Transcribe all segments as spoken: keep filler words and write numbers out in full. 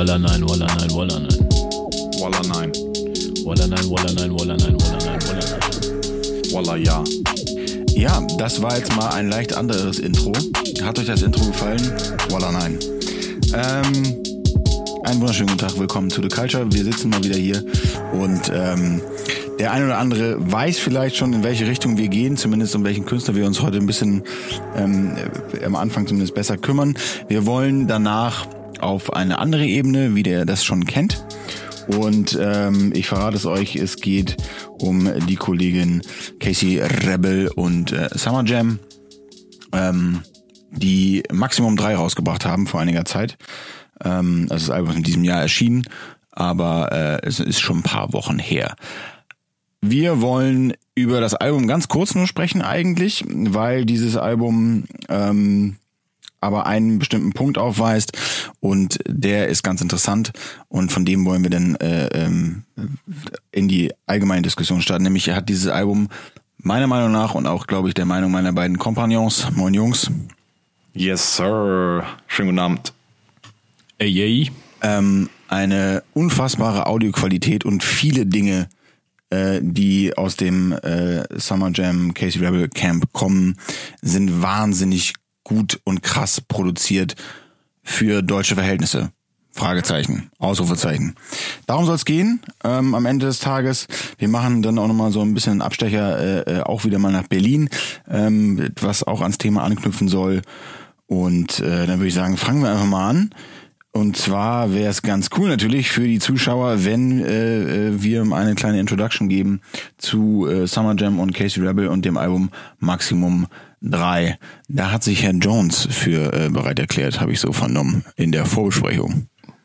Walla nein, Walla nein, Walla nein. Walla nein. Walla nein, Walla nein, Walla nein, Walla nein, Walla nein. Walla ja. Ja, das war jetzt mal ein leicht anderes Intro. Hat euch das Intro gefallen? Walla nein. Ähm, einen wunderschönen guten Tag, willkommen to the Culture. Wir sitzen mal wieder hier und ähm, der eine oder andere weiß vielleicht schon, in welche Richtung wir gehen, zumindest um welchen Künstler wir uns heute ein bisschen ähm, am Anfang zumindest besser kümmern. Wir wollen danach auf eine andere Ebene, wie der das schon kennt. Und ähm, ich verrate es euch, es geht um die Kollegin Casey Rebel und äh, Summer Jam, ähm, die Maximum drei rausgebracht haben vor einiger Zeit. Ähm, also das Album ist in diesem Jahr erschienen, aber äh, es ist schon ein paar Wochen her. Wir wollen über das Album ganz kurz nur sprechen eigentlich, weil dieses Album ähm, aber einen bestimmten Punkt aufweist und der ist ganz interessant und von dem wollen wir dann äh, ähm, in die allgemeine Diskussion starten. Nämlich hat dieses Album meiner Meinung nach und auch, glaube ich, der Meinung meiner beiden Kompagnons, moin Jungs. Yes, sir. Schönen guten Abend. Ey, ey. Ähm, eine unfassbare Audioqualität und viele Dinge, äh, die aus dem äh, Summer Jam Casey Rebel Camp kommen, sind wahnsinnig gut und krass produziert für deutsche Verhältnisse. Fragezeichen, Ausrufezeichen. Darum soll es gehen ähm, am Ende des Tages. Wir machen dann auch nochmal so ein bisschen einen Abstecher äh, auch wieder mal nach Berlin, ähm, was auch ans Thema anknüpfen soll. Und äh, dann würde ich sagen, fangen wir einfach mal an. Und zwar wäre es ganz cool natürlich für die Zuschauer, wenn äh, wir eine kleine Introduction geben zu äh, Summer Jam und Casey Rebel und dem Album Maximum drei. Da hat sich Herr Jones für äh, bereit erklärt, habe ich so vernommen in der Vorbesprechung.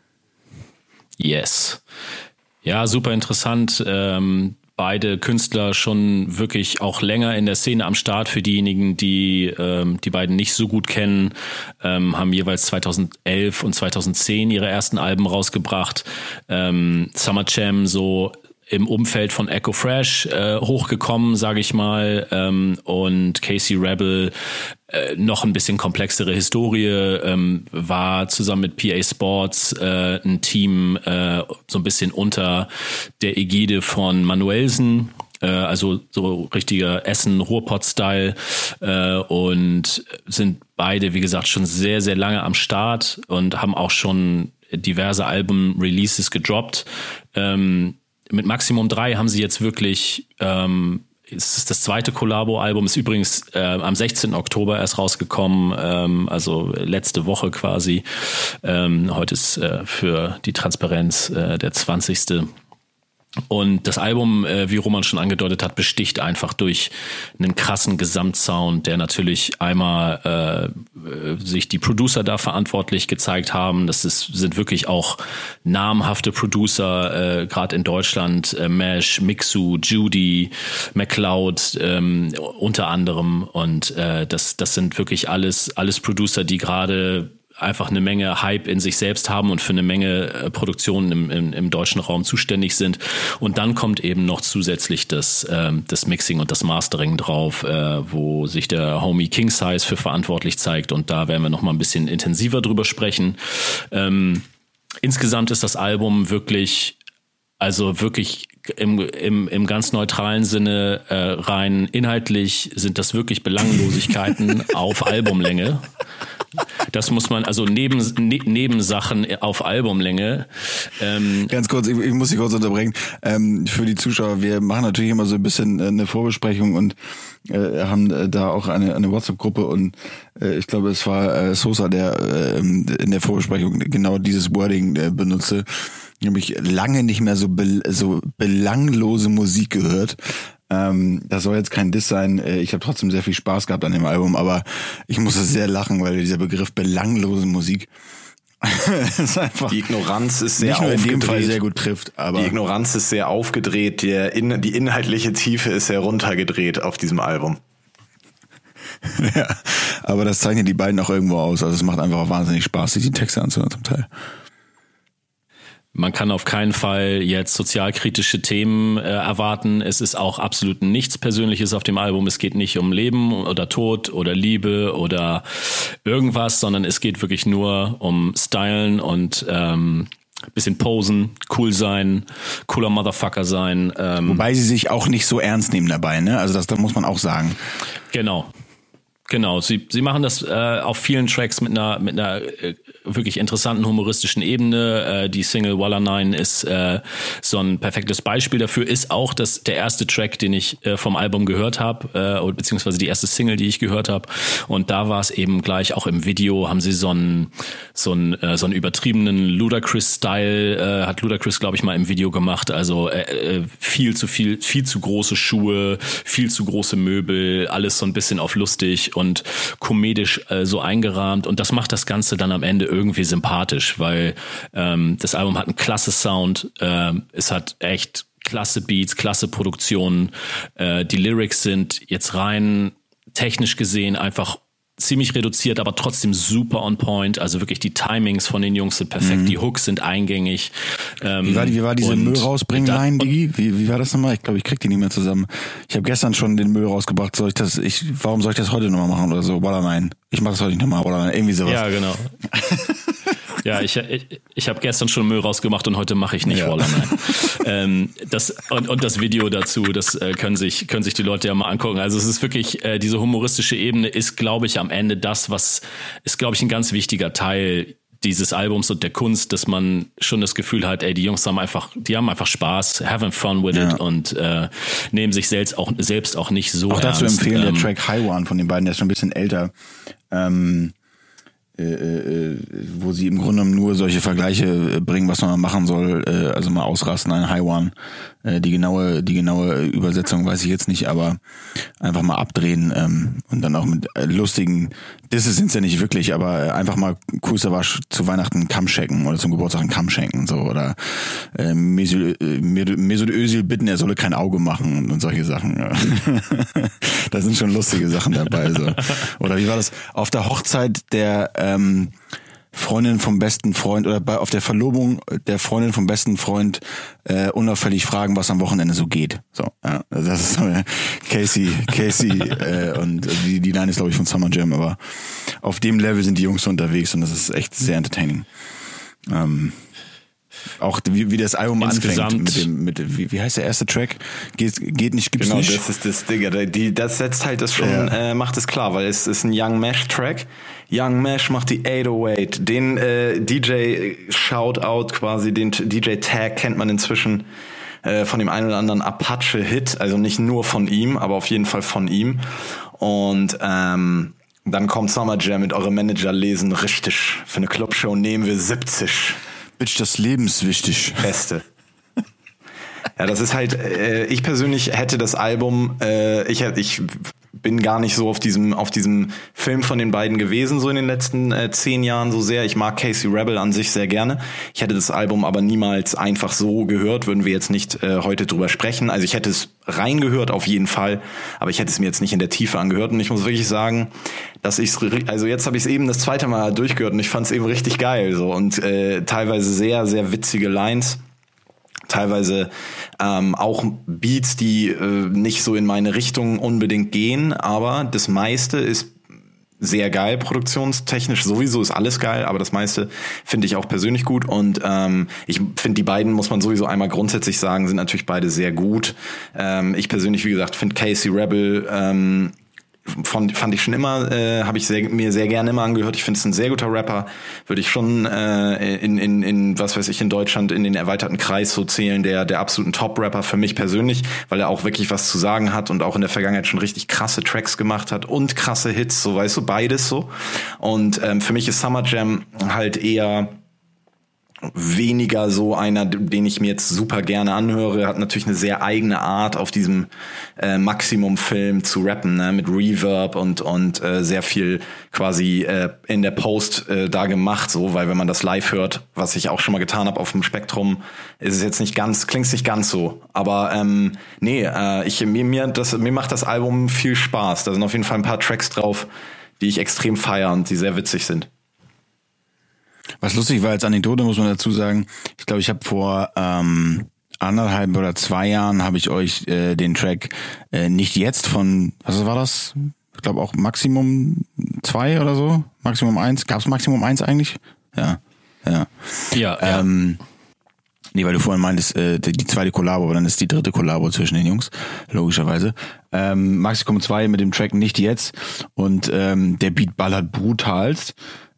Yes. Ja, super interessant. Ähm, beide Künstler schon wirklich auch länger in der Szene am Start. Für diejenigen, die ähm, die beiden nicht so gut kennen, ähm, haben jeweils zweitausendelf und zweitausendzehn ihre ersten Alben rausgebracht. Ähm, Summer Jam so im Umfeld von Echo Fresh äh, hochgekommen, sage ich mal, ähm, und Casey Rebel äh, noch ein bisschen komplexere Historie, ähm, war zusammen mit P A Sports äh, ein Team äh, so ein bisschen unter der Ägide von Manuelsen, äh, also so richtiger Essen-Ruhrpott-Style äh, und sind beide, wie gesagt, schon sehr, sehr lange am Start und haben auch schon diverse Album-Releases gedroppt. Ähm, Mit Maximum drei haben sie jetzt wirklich, ähm, es ist das zweite Collabo-Album, ist übrigens äh, am sechzehnten Oktober erst rausgekommen, ähm, also letzte Woche quasi. Ähm, heute ist äh, für die Transparenz äh, der zwanzigste Und das Album, äh, wie Roman schon angedeutet hat, besticht einfach durch einen krassen Gesamtsound, der natürlich einmal äh, sich die Producer da verantwortlich gezeigt haben. Das ist, sind wirklich auch namhafte Producer, äh, gerade in Deutschland, äh, Mesh, Mixu, Judy, MacLeod ähm, unter anderem. Und äh, das, das sind wirklich alles, alles Producer, die gerade einfach eine Menge Hype in sich selbst haben und für eine Menge äh, Produktionen im, im, im deutschen Raum zuständig sind. Und dann kommt eben noch zusätzlich das, ähm, das Mixing und das Mastering drauf, äh, wo sich der Homie King Size für verantwortlich zeigt. Und da werden wir noch mal ein bisschen intensiver drüber sprechen. Ähm, insgesamt ist das Album wirklich, also wirklich im, im, im ganz neutralen Sinne äh, rein inhaltlich sind das wirklich Belanglosigkeiten auf Albumlänge. Das muss man, also neben ne, Nebensachen auf Albumlänge. Ähm, Ganz kurz, ich, ich muss dich kurz unterbrechen. Ähm, für die Zuschauer, wir machen natürlich immer so ein bisschen eine Vorbesprechung und äh, haben da auch eine, eine WhatsApp-Gruppe und äh, ich glaube, es war äh, Sosa, der äh, in der Vorbesprechung genau dieses Wording äh, benutzte. Nämlich lange nicht mehr so, be, so belanglose Musik gehört. Ähm, das soll jetzt kein Diss sein. Ich habe trotzdem sehr viel Spaß gehabt an dem Album, aber ich musste sehr lachen, weil dieser Begriff belanglose Musik ist einfach die Ignoranz ist sehr nicht nur in aufgedreht. dem Fall sehr gut trifft. Aber die Ignoranz ist sehr aufgedreht. Der in, die inhaltliche Tiefe ist sehr runtergedreht auf diesem Album. Ja, aber das zeichnet die beiden auch irgendwo aus. Also es macht einfach auch wahnsinnig Spaß, sich die Texte anzuhören zum Teil. Man kann auf keinen Fall jetzt sozialkritische Themen äh, erwarten. Es ist auch absolut nichts Persönliches auf dem Album. Es geht nicht um Leben oder Tod oder Liebe oder irgendwas, sondern es geht wirklich nur um Stylen und ähm, bisschen posen, cool sein, cooler Motherfucker sein. Ähm, Wobei sie sich auch nicht so ernst nehmen dabei, ne? Also das, das muss man auch sagen. Genau. Genau, sie sie machen das äh, auf vielen Tracks mit einer mit einer äh, wirklich interessanten humoristischen Ebene. Äh, die Single Walla Nine ist äh, so ein perfektes Beispiel dafür. Ist auch das der erste Track, den ich äh, vom Album gehört habe, äh, beziehungsweise die erste Single, die ich gehört habe. Und da war es eben gleich auch im Video haben sie so einen so einen äh, so einen übertriebenen Ludacris-Style äh, hat Ludacris, glaube ich, mal im Video gemacht. Also äh, viel zu viel viel zu große Schuhe, viel zu große Möbel, alles so ein bisschen auf lustig und komedisch äh, so eingerahmt, und das macht das Ganze dann am Ende irgendwie sympathisch, weil ähm, das Album hat einen klasse Sound, äh, es hat echt klasse Beats, klasse Produktionen, äh, die Lyrics sind jetzt rein technisch gesehen einfach ziemlich reduziert, aber trotzdem super on point. Also wirklich die Timings von den Jungs sind perfekt, mhm. die Hooks sind eingängig. Ähm, wie, war, wie war diese Müll rausbringen Line, Digi? Wie, wie war das nochmal? Ich glaube, ich krieg die nicht mehr zusammen. Ich habe gestern schon den Müll rausgebracht. Soll ich das? Ich, warum soll ich das heute nochmal machen oder so? Oder nein? Ich mache das heute nicht nochmal oder nein? Irgendwie sowas. Ja, genau. Ja, ich, ich, ich habe gestern schon Müll rausgemacht und heute mache ich nicht ja. Walla Nine. ähm, das, und, und das Video dazu, das äh, können sich können sich die Leute ja mal angucken. Also es ist wirklich, äh, diese humoristische Ebene ist, glaube ich, am Ende das, was ist, glaube ich, ein ganz wichtiger Teil dieses Albums und der Kunst, dass man schon das Gefühl hat, ey, die Jungs haben einfach, die haben einfach Spaß, having fun with ja. it und äh, nehmen sich selbst auch selbst auch nicht so auch ernst. Auch dazu empfehlen ähm, der Track High One von den beiden, der ist schon ein bisschen älter. Ähm Äh, äh, wo sie im Grunde nur solche Vergleiche bringen, was man mal machen soll, äh, also mal ausrasten, ein High One. Äh, die genaue, die genaue Übersetzung weiß ich jetzt nicht, aber einfach mal abdrehen ähm, und dann auch mit äh, lustigen, das sind ja nicht wirklich, aber einfach mal coolster Wasch zu Weihnachten Kamm schenken oder zum Geburtstag einen Kamm schenken, so, oder äh, Mesut Özil bitten, er solle kein Auge machen und, und solche Sachen. Ja. Da sind schon lustige Sachen dabei, so. Oder wie war das? Auf der Hochzeit der ähm, Freundin vom besten Freund oder bei, auf der Verlobung der Freundin vom besten Freund äh, unauffällig fragen, was am Wochenende so geht. So, ja, das ist äh, Casey, Casey äh, und die, die Line ist, glaube ich, von Summer Jam, aber auf dem Level sind die Jungs so unterwegs und das ist echt sehr entertaining. Ähm, auch wie, wie das Album Insgesamt anfängt mit dem, mit wie, wie heißt der erste Track? Geht, geht nicht, gibt's genau, nicht. Genau, das ist das Ding. Die, das setzt halt das schon, ja. äh, macht es klar, weil es ist ein Young Mesh Track. Young Mesh macht die acht null acht. Den äh, D J Shoutout quasi, den D J Tag kennt man inzwischen äh, von dem einen oder anderen Apache Hit. Also nicht nur von ihm, aber auf jeden Fall von ihm. Und ähm, dann kommt Summer Jam mit eure Manager lesen richtig. Für eine Clubshow nehmen wir siebzig. Bitch, das Leben ist wichtig. Beste. Ja, das ist halt, äh, ich persönlich hätte das Album, äh, ich ich bin gar nicht so auf diesem auf diesem Film von den beiden gewesen, so in den letzten äh, zehn Jahren so sehr. Ich mag Casey Rebel an sich sehr gerne. Ich hätte das Album aber niemals einfach so gehört, würden wir jetzt nicht äh, heute drüber sprechen. Also ich hätte es reingehört auf jeden Fall, aber ich hätte es mir jetzt nicht in der Tiefe angehört. Und ich muss wirklich sagen, dass ich also jetzt habe ich es eben das zweite Mal durchgehört und ich fand es eben richtig geil so und äh, teilweise sehr, sehr witzige Lines. Teilweise ähm, auch Beats, die äh, nicht so in meine Richtung unbedingt gehen, aber das meiste ist sehr geil, produktionstechnisch sowieso ist alles geil, aber das meiste finde ich auch persönlich gut und ähm, ich finde die beiden, muss man sowieso einmal grundsätzlich sagen, sind natürlich beide sehr gut. Ähm, ich persönlich, wie gesagt, finde Casey Rebel ähm, Von, fand ich schon immer, äh, habe ich sehr, mir sehr gerne immer angehört. Ich finde es ein sehr guter Rapper. Würde ich schon äh, in, in, in, was weiß ich, in Deutschland in den erweiterten Kreis so zählen, der, der absoluten Top-Rapper für mich persönlich, weil er auch wirklich was zu sagen hat und auch in der Vergangenheit schon richtig krasse Tracks gemacht hat und krasse Hits, so weißt du, beides so. Und ähm, für mich ist Summer Jam halt eher weniger so einer, den ich mir jetzt super gerne anhöre, hat natürlich eine sehr eigene Art auf diesem äh, Maximum-Film zu rappen, ne? Mit Reverb und und äh, sehr viel quasi äh, in der Post äh, da gemacht, so, weil wenn man das live hört, was ich auch schon mal getan habe auf dem Spektrum, ist es jetzt nicht ganz, klingt's nicht ganz so, aber ähm, nee, äh, ich mir mir das mir macht das Album viel Spaß. Da sind auf jeden Fall ein paar Tracks drauf, die ich extrem feiere und die sehr witzig sind. Was lustig war als Anekdote, muss man dazu sagen, ich glaube, ich habe vor ähm, anderthalb oder zwei Jahren habe ich euch äh, den Track äh, Nicht Jetzt von, was war das? Ich glaube auch Maximum zwei oder so, Maximum eins. Gab es Maximum eins eigentlich? Ja, Ja. Ja, ähm, ja. Nee, weil du vorhin meintest, äh, die, die zweite Kollabo, aber dann ist die dritte Kollabo zwischen den Jungs, logischerweise. Ähm, Maximum zwei mit dem Track Nicht Jetzt und ähm, der Beat ballert brutalst.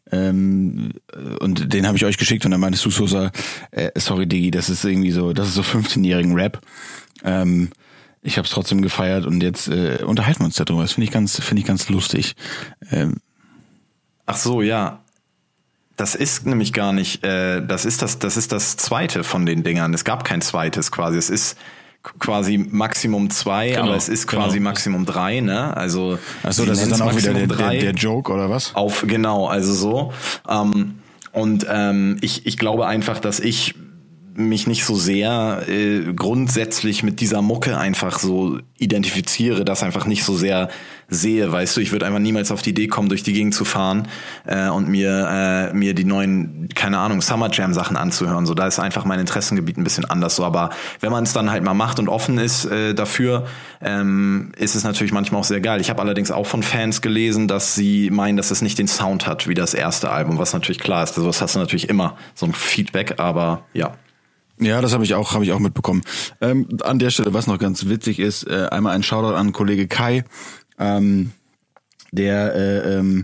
Ähm, und den habe ich euch geschickt und dann meintest du, Sosa, äh, sorry Diggi, das ist irgendwie so, das ist so fünfzehnjährigen Rap. Ähm, ich habe es trotzdem gefeiert und jetzt äh, unterhalten wir uns darüber. Das finde ich ganz, finde ich ganz lustig. Ähm, Ach so, ja. Das ist nämlich gar nicht, äh, das ist das, das ist das zweite von den Dingern. Es gab kein zweites quasi. Es ist quasi Maximum zwei, genau, aber es ist quasi genau. Maximum drei, ne? Also ach so, das ist dann auch wieder der, der, der Joke oder was? Auf genau, also so. Ähm, und ähm, ich ich glaube einfach, dass ich mich nicht so sehr äh, grundsätzlich mit dieser Mucke einfach so identifiziere, das einfach nicht so sehr sehe, weißt du, ich würde einfach niemals auf die Idee kommen, durch die Gegend zu fahren äh, und mir äh, mir die neuen, keine Ahnung, Summer Jam Sachen anzuhören, so, da ist einfach mein Interessengebiet ein bisschen anders, so, aber wenn man es dann halt mal macht und offen ist äh, dafür, ähm, ist es natürlich manchmal auch sehr geil. Ich habe allerdings auch von Fans gelesen, dass sie meinen, dass es nicht den Sound hat wie das erste Album, was natürlich klar ist, sowas hast du natürlich immer, so ein Feedback, aber ja. Ja, das habe ich auch, habe ich auch mitbekommen. Ähm, an der Stelle, was noch ganz witzig ist, äh, einmal ein Shoutout an Kollege Kai, ähm, der äh, ähm,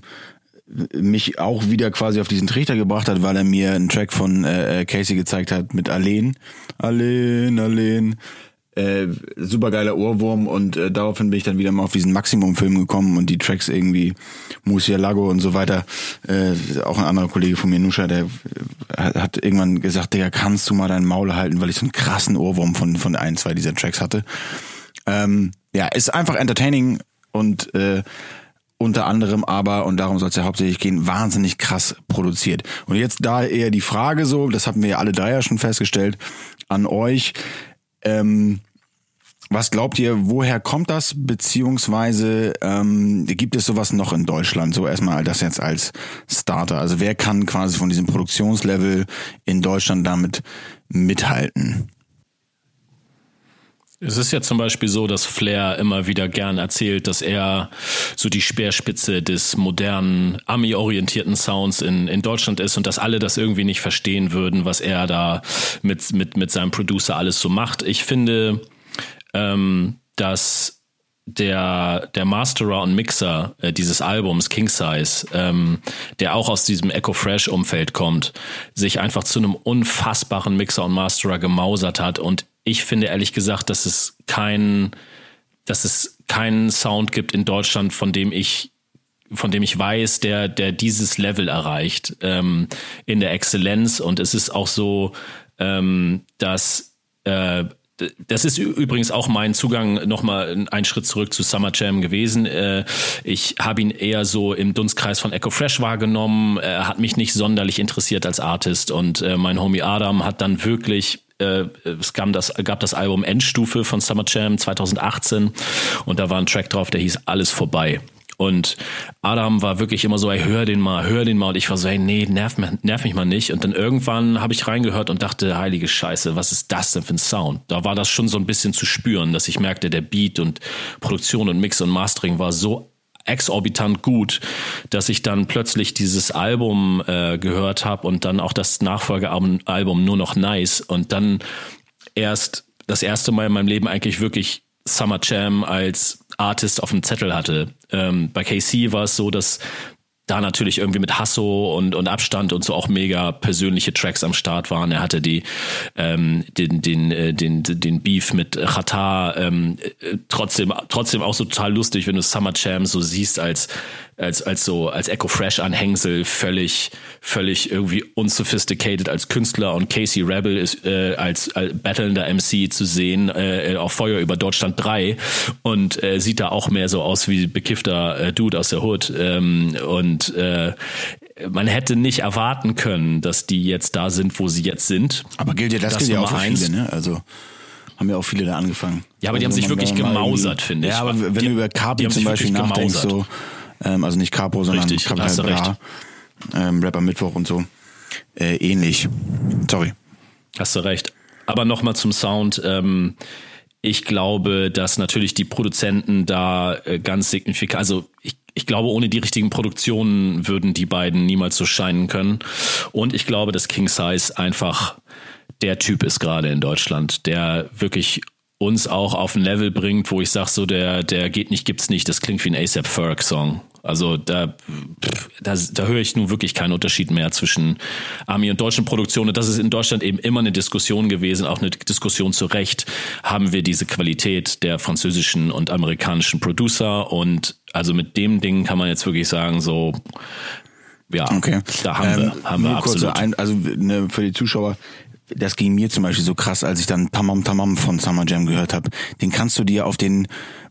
mich auch wieder quasi auf diesen Trichter gebracht hat, weil er mir einen Track von äh, Casey gezeigt hat mit Alleen, Alleen, Alleen. Äh, super geiler Ohrwurm und äh, daraufhin bin ich dann wieder mal auf diesen Maximum-Film gekommen und die Tracks irgendwie Murcielago und so weiter. Äh, auch ein anderer Kollege von mir, Nusha, der äh, hat irgendwann gesagt, Digga, kannst du mal dein Maul halten, weil ich so einen krassen Ohrwurm von von ein, zwei dieser Tracks hatte. Ähm, ja, ist einfach entertaining und äh, unter anderem aber, und darum soll es ja hauptsächlich gehen, wahnsinnig krass produziert. Und jetzt da eher die Frage so, das hatten wir ja alle drei ja schon festgestellt, an euch, Ähm, was glaubt ihr, woher kommt das, beziehungsweise ähm, gibt es sowas noch in Deutschland? So erstmal das jetzt als Starter. Also wer kann quasi von diesem Produktionslevel in Deutschland damit mithalten? Es ist ja zum Beispiel so, dass Flair immer wieder gern erzählt, dass er so die Speerspitze des modernen, Ami-orientierten Sounds in, in Deutschland ist und dass alle das irgendwie nicht verstehen würden, was er da mit, mit, mit seinem Producer alles so macht. Ich finde, ähm, dass der, der Masterer und Mixer äh, dieses Albums, King Size, ähm, der auch aus diesem Echo Fresh Umfeld kommt, sich einfach zu einem unfassbaren Mixer und Masterer gemausert hat. Und ich finde ehrlich gesagt, dass es kein, dass es keinen Sound gibt in Deutschland, von dem ich, von dem ich weiß, der, der dieses Level erreicht, ähm, in der Exzellenz. Und es ist auch so, ähm, dass, äh, das ist übrigens auch mein Zugang, nochmal einen Schritt zurück zu Summer Jam gewesen. Ich habe ihn eher so im Dunstkreis von Echo Fresh wahrgenommen. Er hat mich nicht sonderlich interessiert als Artist und mein Homie Adam hat dann wirklich, es gab das, gab das Album Endstufe von Summer Jam zwanzig achtzehn und da war ein Track drauf, der hieß Alles vorbei. Und Adam war wirklich immer so, ey, hör den mal, hör den mal. Und ich war so, ey, nee, nerv, nerv mich mal nicht. Und dann irgendwann habe ich reingehört und dachte, heilige Scheiße, was ist das denn für ein Sound? Da war das schon so ein bisschen zu spüren, dass ich merkte, der Beat und Produktion und Mix und Mastering war so exorbitant gut, dass ich dann plötzlich dieses Album äh, gehört habe und dann auch das Nachfolgealbum Album Nur noch Nice. Und dann erst das erste Mal in meinem Leben eigentlich wirklich Summer Jam als Artist auf dem Zettel hatte. Ähm, bei K C war es so, dass da natürlich irgendwie mit Hasso und und Abstand und so auch mega persönliche Tracks am Start waren. Er hatte die ähm, den den äh, den den Beef mit Xatar, ähm, trotzdem trotzdem auch so total lustig, wenn du Summer Jam so siehst als als als so als Echo Fresh Anhängsel, völlig völlig irgendwie unsophisticated als Künstler, und Casey Rebel ist äh, als, als battlender M C zu sehen äh, auf Feuer über Deutschland drei und äh, sieht da auch mehr so aus wie bekiffter äh, Dude aus der Hood, ähm, und äh, man hätte nicht erwarten können, dass die jetzt da sind, wo sie jetzt sind. Aber gilt ja das, das gilt ja auch für viele, ne? Also haben ja auch viele da angefangen. Ja, aber die also haben sich wirklich gemausert, finde ich. Ja, aber wenn die, du über Capi zum Beispiel nachdenkst, so, ähm, also nicht Capo, sondern Capital Bra, ähm, Rapper Mittwoch und so, äh, ähnlich. Sorry. Hast du recht. Aber nochmal zum Sound. Ähm, ich glaube, dass natürlich die Produzenten da äh, ganz signifikant, also ich ich glaube, ohne die richtigen Produktionen würden die beiden niemals so scheinen können. Und ich glaube, dass King Size einfach der Typ ist gerade in Deutschland, der wirklich uns auch auf ein Level bringt, wo ich sage, so der der geht nicht, gibt's nicht. Das klingt wie ein A$AP Ferg Song. Also da, da, da höre ich nun wirklich keinen Unterschied mehr zwischen Ami und deutschen Produktionen. Das ist in Deutschland eben immer eine Diskussion gewesen, auch eine Diskussion zu Recht. Haben wir diese Qualität der französischen und amerikanischen Producer? Und also mit dem Ding kann man jetzt wirklich sagen, so, ja, okay. da haben ähm, wir, haben wir absolut. Ein, also ne, für die Zuschauer, das ging mir zum Beispiel so krass, als ich dann Tamam Tamam von Summer Jam gehört habe. Den kannst du dir auf den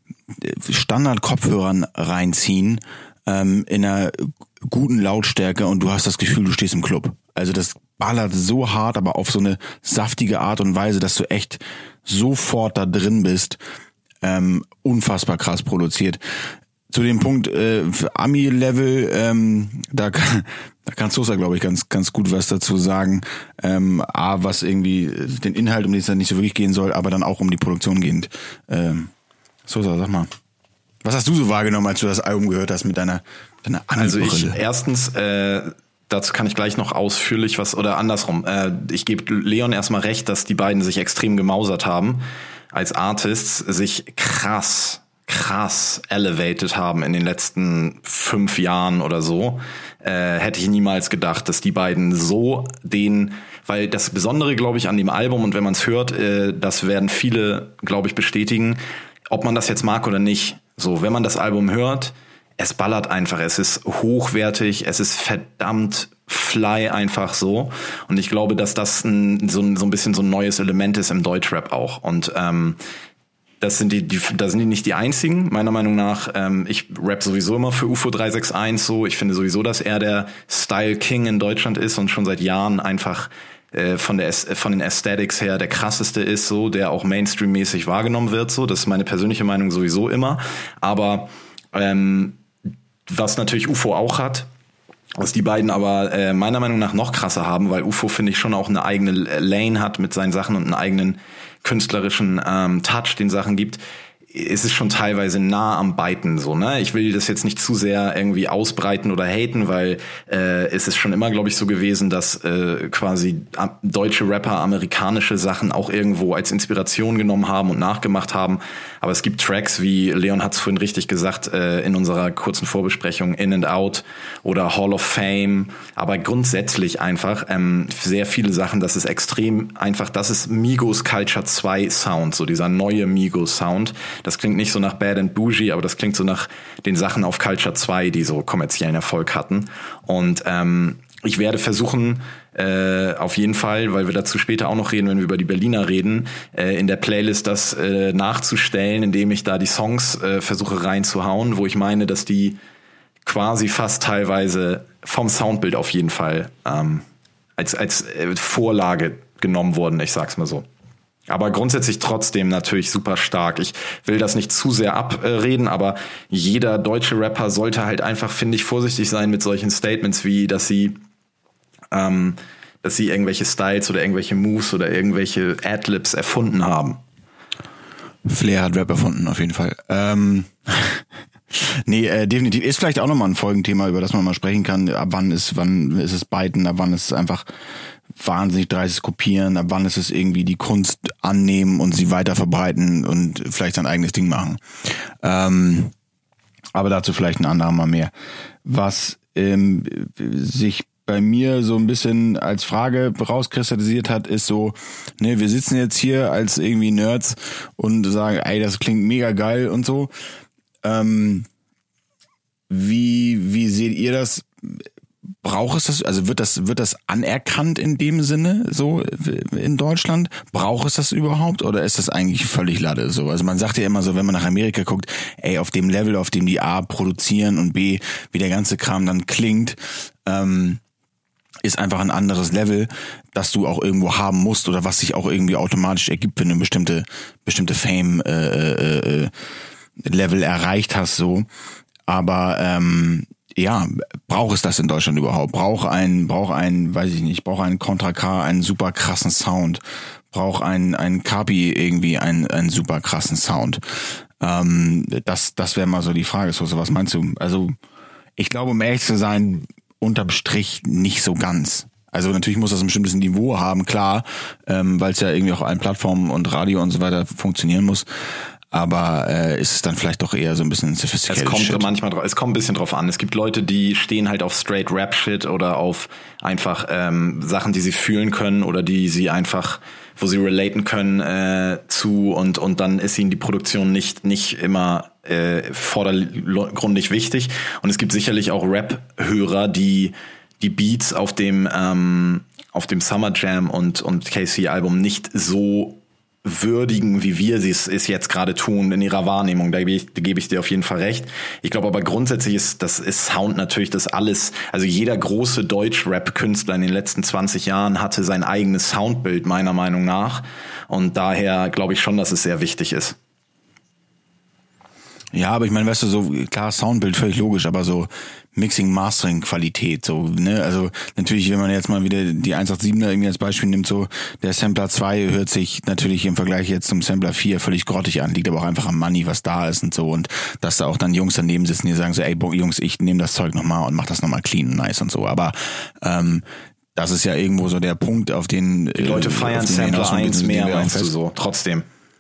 Standard-Kopfhörern reinziehen, ähm, in einer guten Lautstärke und du hast das Gefühl, du stehst im Club. Also das ballert so hart, aber auf so eine saftige Art und Weise, dass du echt sofort da drin bist. Ähm, unfassbar krass produziert. Zu dem Punkt äh, Ami-Level, ähm, da, kann, da kann Sosa, glaube ich, ganz ganz gut was dazu sagen. Ähm, A, was irgendwie den Inhalt, um den es dann nicht so wirklich gehen soll, aber dann auch um die Produktion gehend. Ähm, Sosa, sag mal. Was hast du so wahrgenommen, als du das Album gehört hast mit deiner, deiner Also ich, erstens, äh, dazu kann ich gleich noch ausführlich was, oder andersrum. Äh, ich gebe Leon erstmal recht, dass die beiden sich extrem gemausert haben als Artists, sich krass, krass elevated haben in den letzten fünf Jahren oder so. Äh, hätte ich niemals gedacht, dass die beiden so den, weil das Besondere, glaube ich, an dem Album, und wenn man es hört, äh, das werden viele, glaube ich, bestätigen, ob man das jetzt mag oder nicht. So, wenn man das Album hört, es ballert einfach, es ist hochwertig, es ist verdammt fly einfach so. Und ich glaube, dass das ein, so, ein, so ein bisschen so ein neues Element ist im Deutschrap auch. Und ähm, das sind die, die, da sind die nicht die einzigen, meiner Meinung nach. Ähm, ich rap sowieso immer für U F O drei sechs eins so. Ich finde sowieso, dass er der Style King in Deutschland ist und schon seit Jahren einfach von der von den Aesthetics her der krasseste ist, so, der auch Mainstream-mäßig wahrgenommen wird, so. Das ist meine persönliche Meinung sowieso immer. Aber ähm, was natürlich U F O auch hat, was die beiden aber äh, meiner Meinung nach noch krasser haben, weil U F O, finde ich, schon auch eine eigene Lane hat mit seinen Sachen und einen eigenen künstlerischen ähm, Touch den Sachen gibt, ist es schon teilweise nah am Biten, so, ne? Ich will das jetzt nicht zu sehr irgendwie ausbreiten oder haten, weil äh, es ist schon immer, glaube ich, so gewesen, dass äh, quasi deutsche Rapper amerikanische Sachen auch irgendwo als Inspiration genommen haben und nachgemacht haben. Aber es gibt Tracks, wie Leon hat es vorhin richtig gesagt, äh, in unserer kurzen Vorbesprechung, In and Out oder Hall of Fame. Aber grundsätzlich einfach ähm, sehr viele Sachen, das ist extrem einfach, das ist Migos Culture zwei Sound, so dieser neue Migos Sound. Das klingt nicht so nach Bad and Bougie, aber das klingt so nach den Sachen auf Culture zwei, die so kommerziellen Erfolg hatten. Und ähm, ich werde versuchen, äh, auf jeden Fall, weil wir dazu später auch noch reden, wenn wir über die Berliner reden, äh, in der Playlist das äh, nachzustellen, indem ich da die Songs äh, versuche reinzuhauen, wo ich meine, dass die quasi fast teilweise vom Soundbild auf jeden Fall ähm, als, als äh, Vorlage genommen wurden, ich sag's mal so. Aber grundsätzlich trotzdem natürlich super stark. Ich will das nicht zu sehr abreden, aber jeder deutsche Rapper sollte halt einfach, finde ich, vorsichtig sein mit solchen Statements wie, dass sie, ähm, dass sie irgendwelche Styles oder irgendwelche Moves oder irgendwelche Adlibs erfunden haben. Flair hat Rap erfunden, auf jeden Fall. Ähm, nee, äh, definitiv. Ist vielleicht auch nochmal ein Folgenthema, über das man mal sprechen kann. Ab wann ist, wann ist es Biten, ab wann ist es einfach wahnsinnig dreistes Kopieren, ab wann ist es irgendwie die Kunst annehmen und sie weiter verbreiten und vielleicht sein eigenes Ding machen. Ähm, aber dazu vielleicht ein anderer Mal mehr. Was ähm, sich bei mir so ein bisschen als Frage rauskristallisiert hat, ist so, ne, wir sitzen jetzt hier als irgendwie Nerds und sagen, ey, das klingt mega geil und so. Ähm, wie, wie seht ihr das? Braucht es das, also wird das, wird das anerkannt in dem Sinne, so in Deutschland? Braucht es das überhaupt oder ist das eigentlich völlig Lade so? Also man sagt ja immer so, wenn man nach Amerika guckt, ey, auf dem Level, auf dem die A produzieren und B, wie der ganze Kram dann klingt, ähm, ist einfach ein anderes Level, das du auch irgendwo haben musst oder was sich auch irgendwie automatisch ergibt, wenn du eine bestimmte, bestimmte Fame, äh, äh, Level erreicht hast, so. Aber, ähm, ja, braucht es das in Deutschland überhaupt? Braucht ein, braucht ein, weiß ich nicht, braucht ein Contra K einen super krassen Sound? Braucht ein, ein Kapi irgendwie einen, einen super krassen Sound? Ähm, das das wäre mal so die Frage. So, was meinst du? Also ich glaube, um ehrlich zu sein, unterm Strich nicht so ganz. Also natürlich muss das ein bestimmtes Niveau haben, klar, ähm, weil es ja irgendwie auch allen Plattformen und Radio und so weiter funktionieren muss. Aber äh, ist es dann vielleicht doch eher so ein bisschen sophisticated? Es kommt Shit? manchmal drauf, es kommt ein bisschen drauf an. Es gibt Leute, die stehen halt auf straight Rap-Shit oder auf einfach ähm, Sachen, die sie fühlen können oder die sie einfach, wo sie relaten können äh, zu und und dann ist ihnen die Produktion nicht nicht immer äh, vordergründig wichtig. Und es gibt sicherlich auch Rap-Hörer, die die Beats auf dem ähm, auf dem Summer Jam und und K C-Album nicht so würdigen, wie wir sie es ist jetzt gerade tun in ihrer Wahrnehmung. Da gebe ich, da gebe ich dir auf jeden Fall recht. Ich glaube aber grundsätzlich ist das ist Sound natürlich das alles. Also jeder große Deutsch-Rap-Künstler in den letzten zwanzig Jahren hatte sein eigenes Soundbild meiner Meinung nach. Und daher glaube ich schon, dass es sehr wichtig ist. Ja, aber ich meine, weißt du, so klar, Soundbild völlig logisch, aber so Mixing, Mastering, Qualität, so, ne, also natürlich, wenn man jetzt mal wieder die hundertsiebener irgendwie als Beispiel nimmt, so, der Sampler zwei hört sich natürlich im Vergleich jetzt zum Sampler vier völlig grottig an, liegt aber auch einfach am Money, was da ist und so, und dass da auch dann Jungs daneben sitzen, die sagen so, ey, Jungs, ich nehme das Zeug nochmal und mach das nochmal clean und nice und so, aber, ähm, das ist ja irgendwo so der Punkt, auf den die Leute feiern Sampler eins mehr, meinst du so, trotzdem.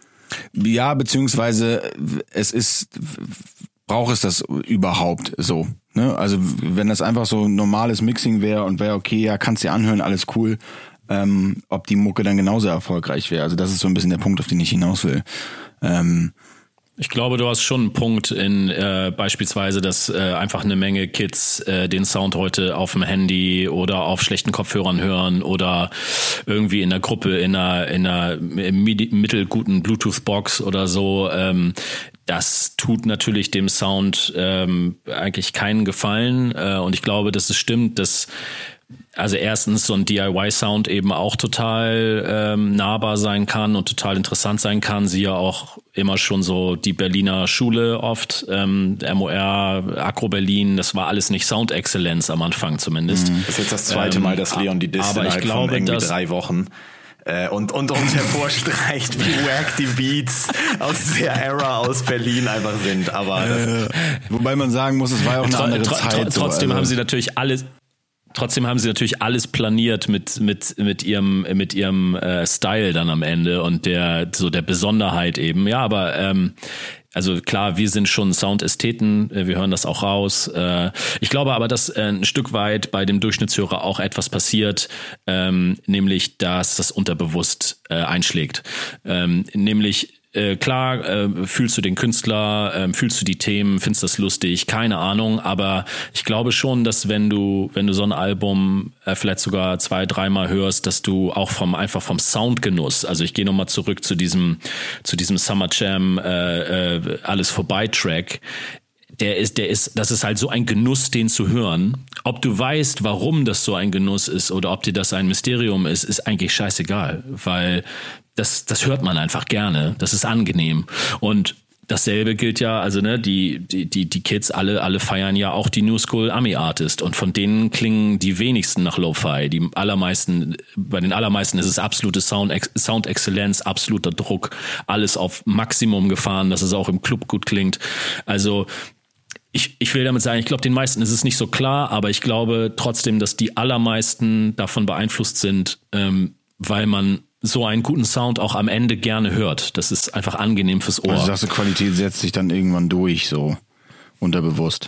Ja, beziehungsweise es ist, braucht es das überhaupt so? Ne? Also wenn das einfach so normales Mixing wäre und wäre okay, ja, kannst dir anhören, alles cool, ähm, ob die Mucke dann genauso erfolgreich wäre. Also das ist so ein bisschen der Punkt, auf den ich hinaus will. Ähm, Ich glaube, du hast schon einen Punkt in äh, beispielsweise, dass äh, einfach eine Menge Kids äh, den Sound heute auf dem Handy oder auf schlechten Kopfhörern hören oder irgendwie in der Gruppe in einer in einer mittelguten Bluetooth-Box oder so. Ähm, das tut natürlich dem Sound ähm, eigentlich keinen Gefallen. Äh, und ich glaube, dass es stimmt, dass also erstens so ein D I Y-Sound eben auch total ähm, nahbar sein kann und total interessant sein kann. Sie ja auch immer schon so die Berliner Schule oft, ähm, M O R, Agro Berlin, das war alles nicht Soundexzellenz am Anfang zumindest. Das ist jetzt das zweite ähm, Mal, dass Leon die Diss innerhalb glaube, von irgendwie drei Wochen äh, und, und uns hervorstreicht, wie wack die Beats aus der Era aus Berlin einfach sind. Aber äh, wobei man sagen muss, es war ja auch eine andere tr- Zeit. Tr- trotzdem so, also. haben sie natürlich alles Trotzdem haben sie natürlich alles planiert mit mit mit ihrem mit ihrem äh, Style dann am Ende und der so der Besonderheit eben. Ja, aber ähm, also klar, wir sind schon Soundästheten, wir hören das auch raus. Äh, ich glaube aber, dass äh, ein Stück weit bei dem Durchschnittshörer auch etwas passiert, ähm, nämlich dass das unterbewusst äh, einschlägt. Ähm, nämlich Äh, klar, äh, fühlst du den Künstler, äh, fühlst du die Themen, findest das lustig, keine Ahnung, aber ich glaube schon, dass wenn du, wenn du so ein Album äh, vielleicht sogar zwei, dreimal hörst, dass du auch vom, einfach vom Soundgenuss, also ich gehe nochmal zurück zu diesem, zu diesem Summer Jam, äh, äh, alles vorbei Track, der ist, der ist, das ist halt so ein Genuss, den zu hören. Ob du weißt, warum das so ein Genuss ist oder ob dir das ein Mysterium ist, ist eigentlich scheißegal, weil das, das hört man einfach gerne. Das ist angenehm. Und dasselbe gilt ja, also ne, die, die, die, die Kids alle, alle feiern ja auch die New School Ami Artist und von denen klingen die wenigsten nach Lo-Fi. Die allermeisten, bei den allermeisten ist es absolute Sound, Soundexzellenz, absoluter Druck, alles auf Maximum gefahren, dass es auch im Club gut klingt. Also, Ich, ich will damit sagen, ich glaube, den meisten ist es nicht so klar, aber ich glaube trotzdem, dass die allermeisten davon beeinflusst sind, ähm, weil man so einen guten Sound auch am Ende gerne hört. Das ist einfach angenehm fürs Ohr. Also sagst du, Qualität setzt sich dann irgendwann durch, so unterbewusst.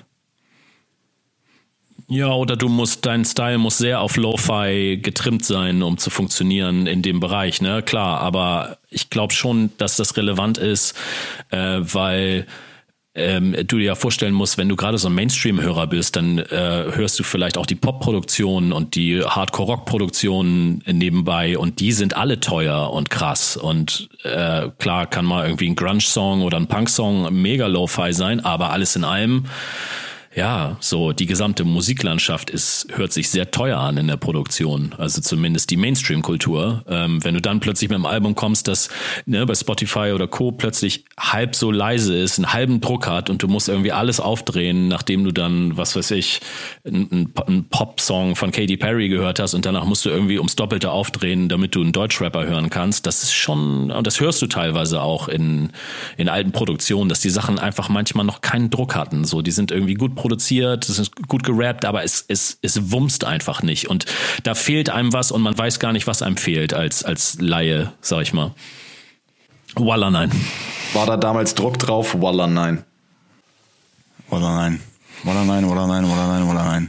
Ja, oder du musst, dein Style muss sehr auf Lo-Fi getrimmt sein, um zu funktionieren in dem Bereich, ne? Klar, aber ich glaube schon, dass das relevant ist, äh, weil Ähm, du dir ja vorstellen musst, wenn du gerade so ein Mainstream-Hörer bist, dann äh, hörst du vielleicht auch die Pop-Produktionen und die Hardcore-Rock-Produktionen nebenbei und die sind alle teuer und krass und äh, klar kann mal irgendwie ein Grunge-Song oder ein Punk-Song mega Lo-Fi sein, aber alles in allem Ja, so die gesamte Musiklandschaft ist, hört sich sehr teuer an in der Produktion, also zumindest die Mainstream-Kultur. Ähm, wenn du dann plötzlich mit einem Album kommst, das ne, bei Spotify oder Co. plötzlich halb so leise ist, einen halben Druck hat und du musst irgendwie alles aufdrehen, nachdem du dann, was weiß ich, einen, einen Pop-Song von Katy Perry gehört hast und danach musst du irgendwie ums Doppelte aufdrehen, damit du einen Deutschrapper hören kannst. Das ist schon, und das hörst du teilweise auch in, in alten Produktionen, dass die Sachen einfach manchmal noch keinen Druck hatten. So, die sind irgendwie gut produziert, es ist gut gerappt, aber es, es, es wumst einfach nicht. Und da fehlt einem was und man weiß gar nicht, was einem fehlt als, als Laie, sag ich mal. Wallah, nein. War da damals Druck drauf? Wallah, nein. Wallah, nein. Wallah, nein, Wallah, nein, Wallah, nein, Wallah, nein.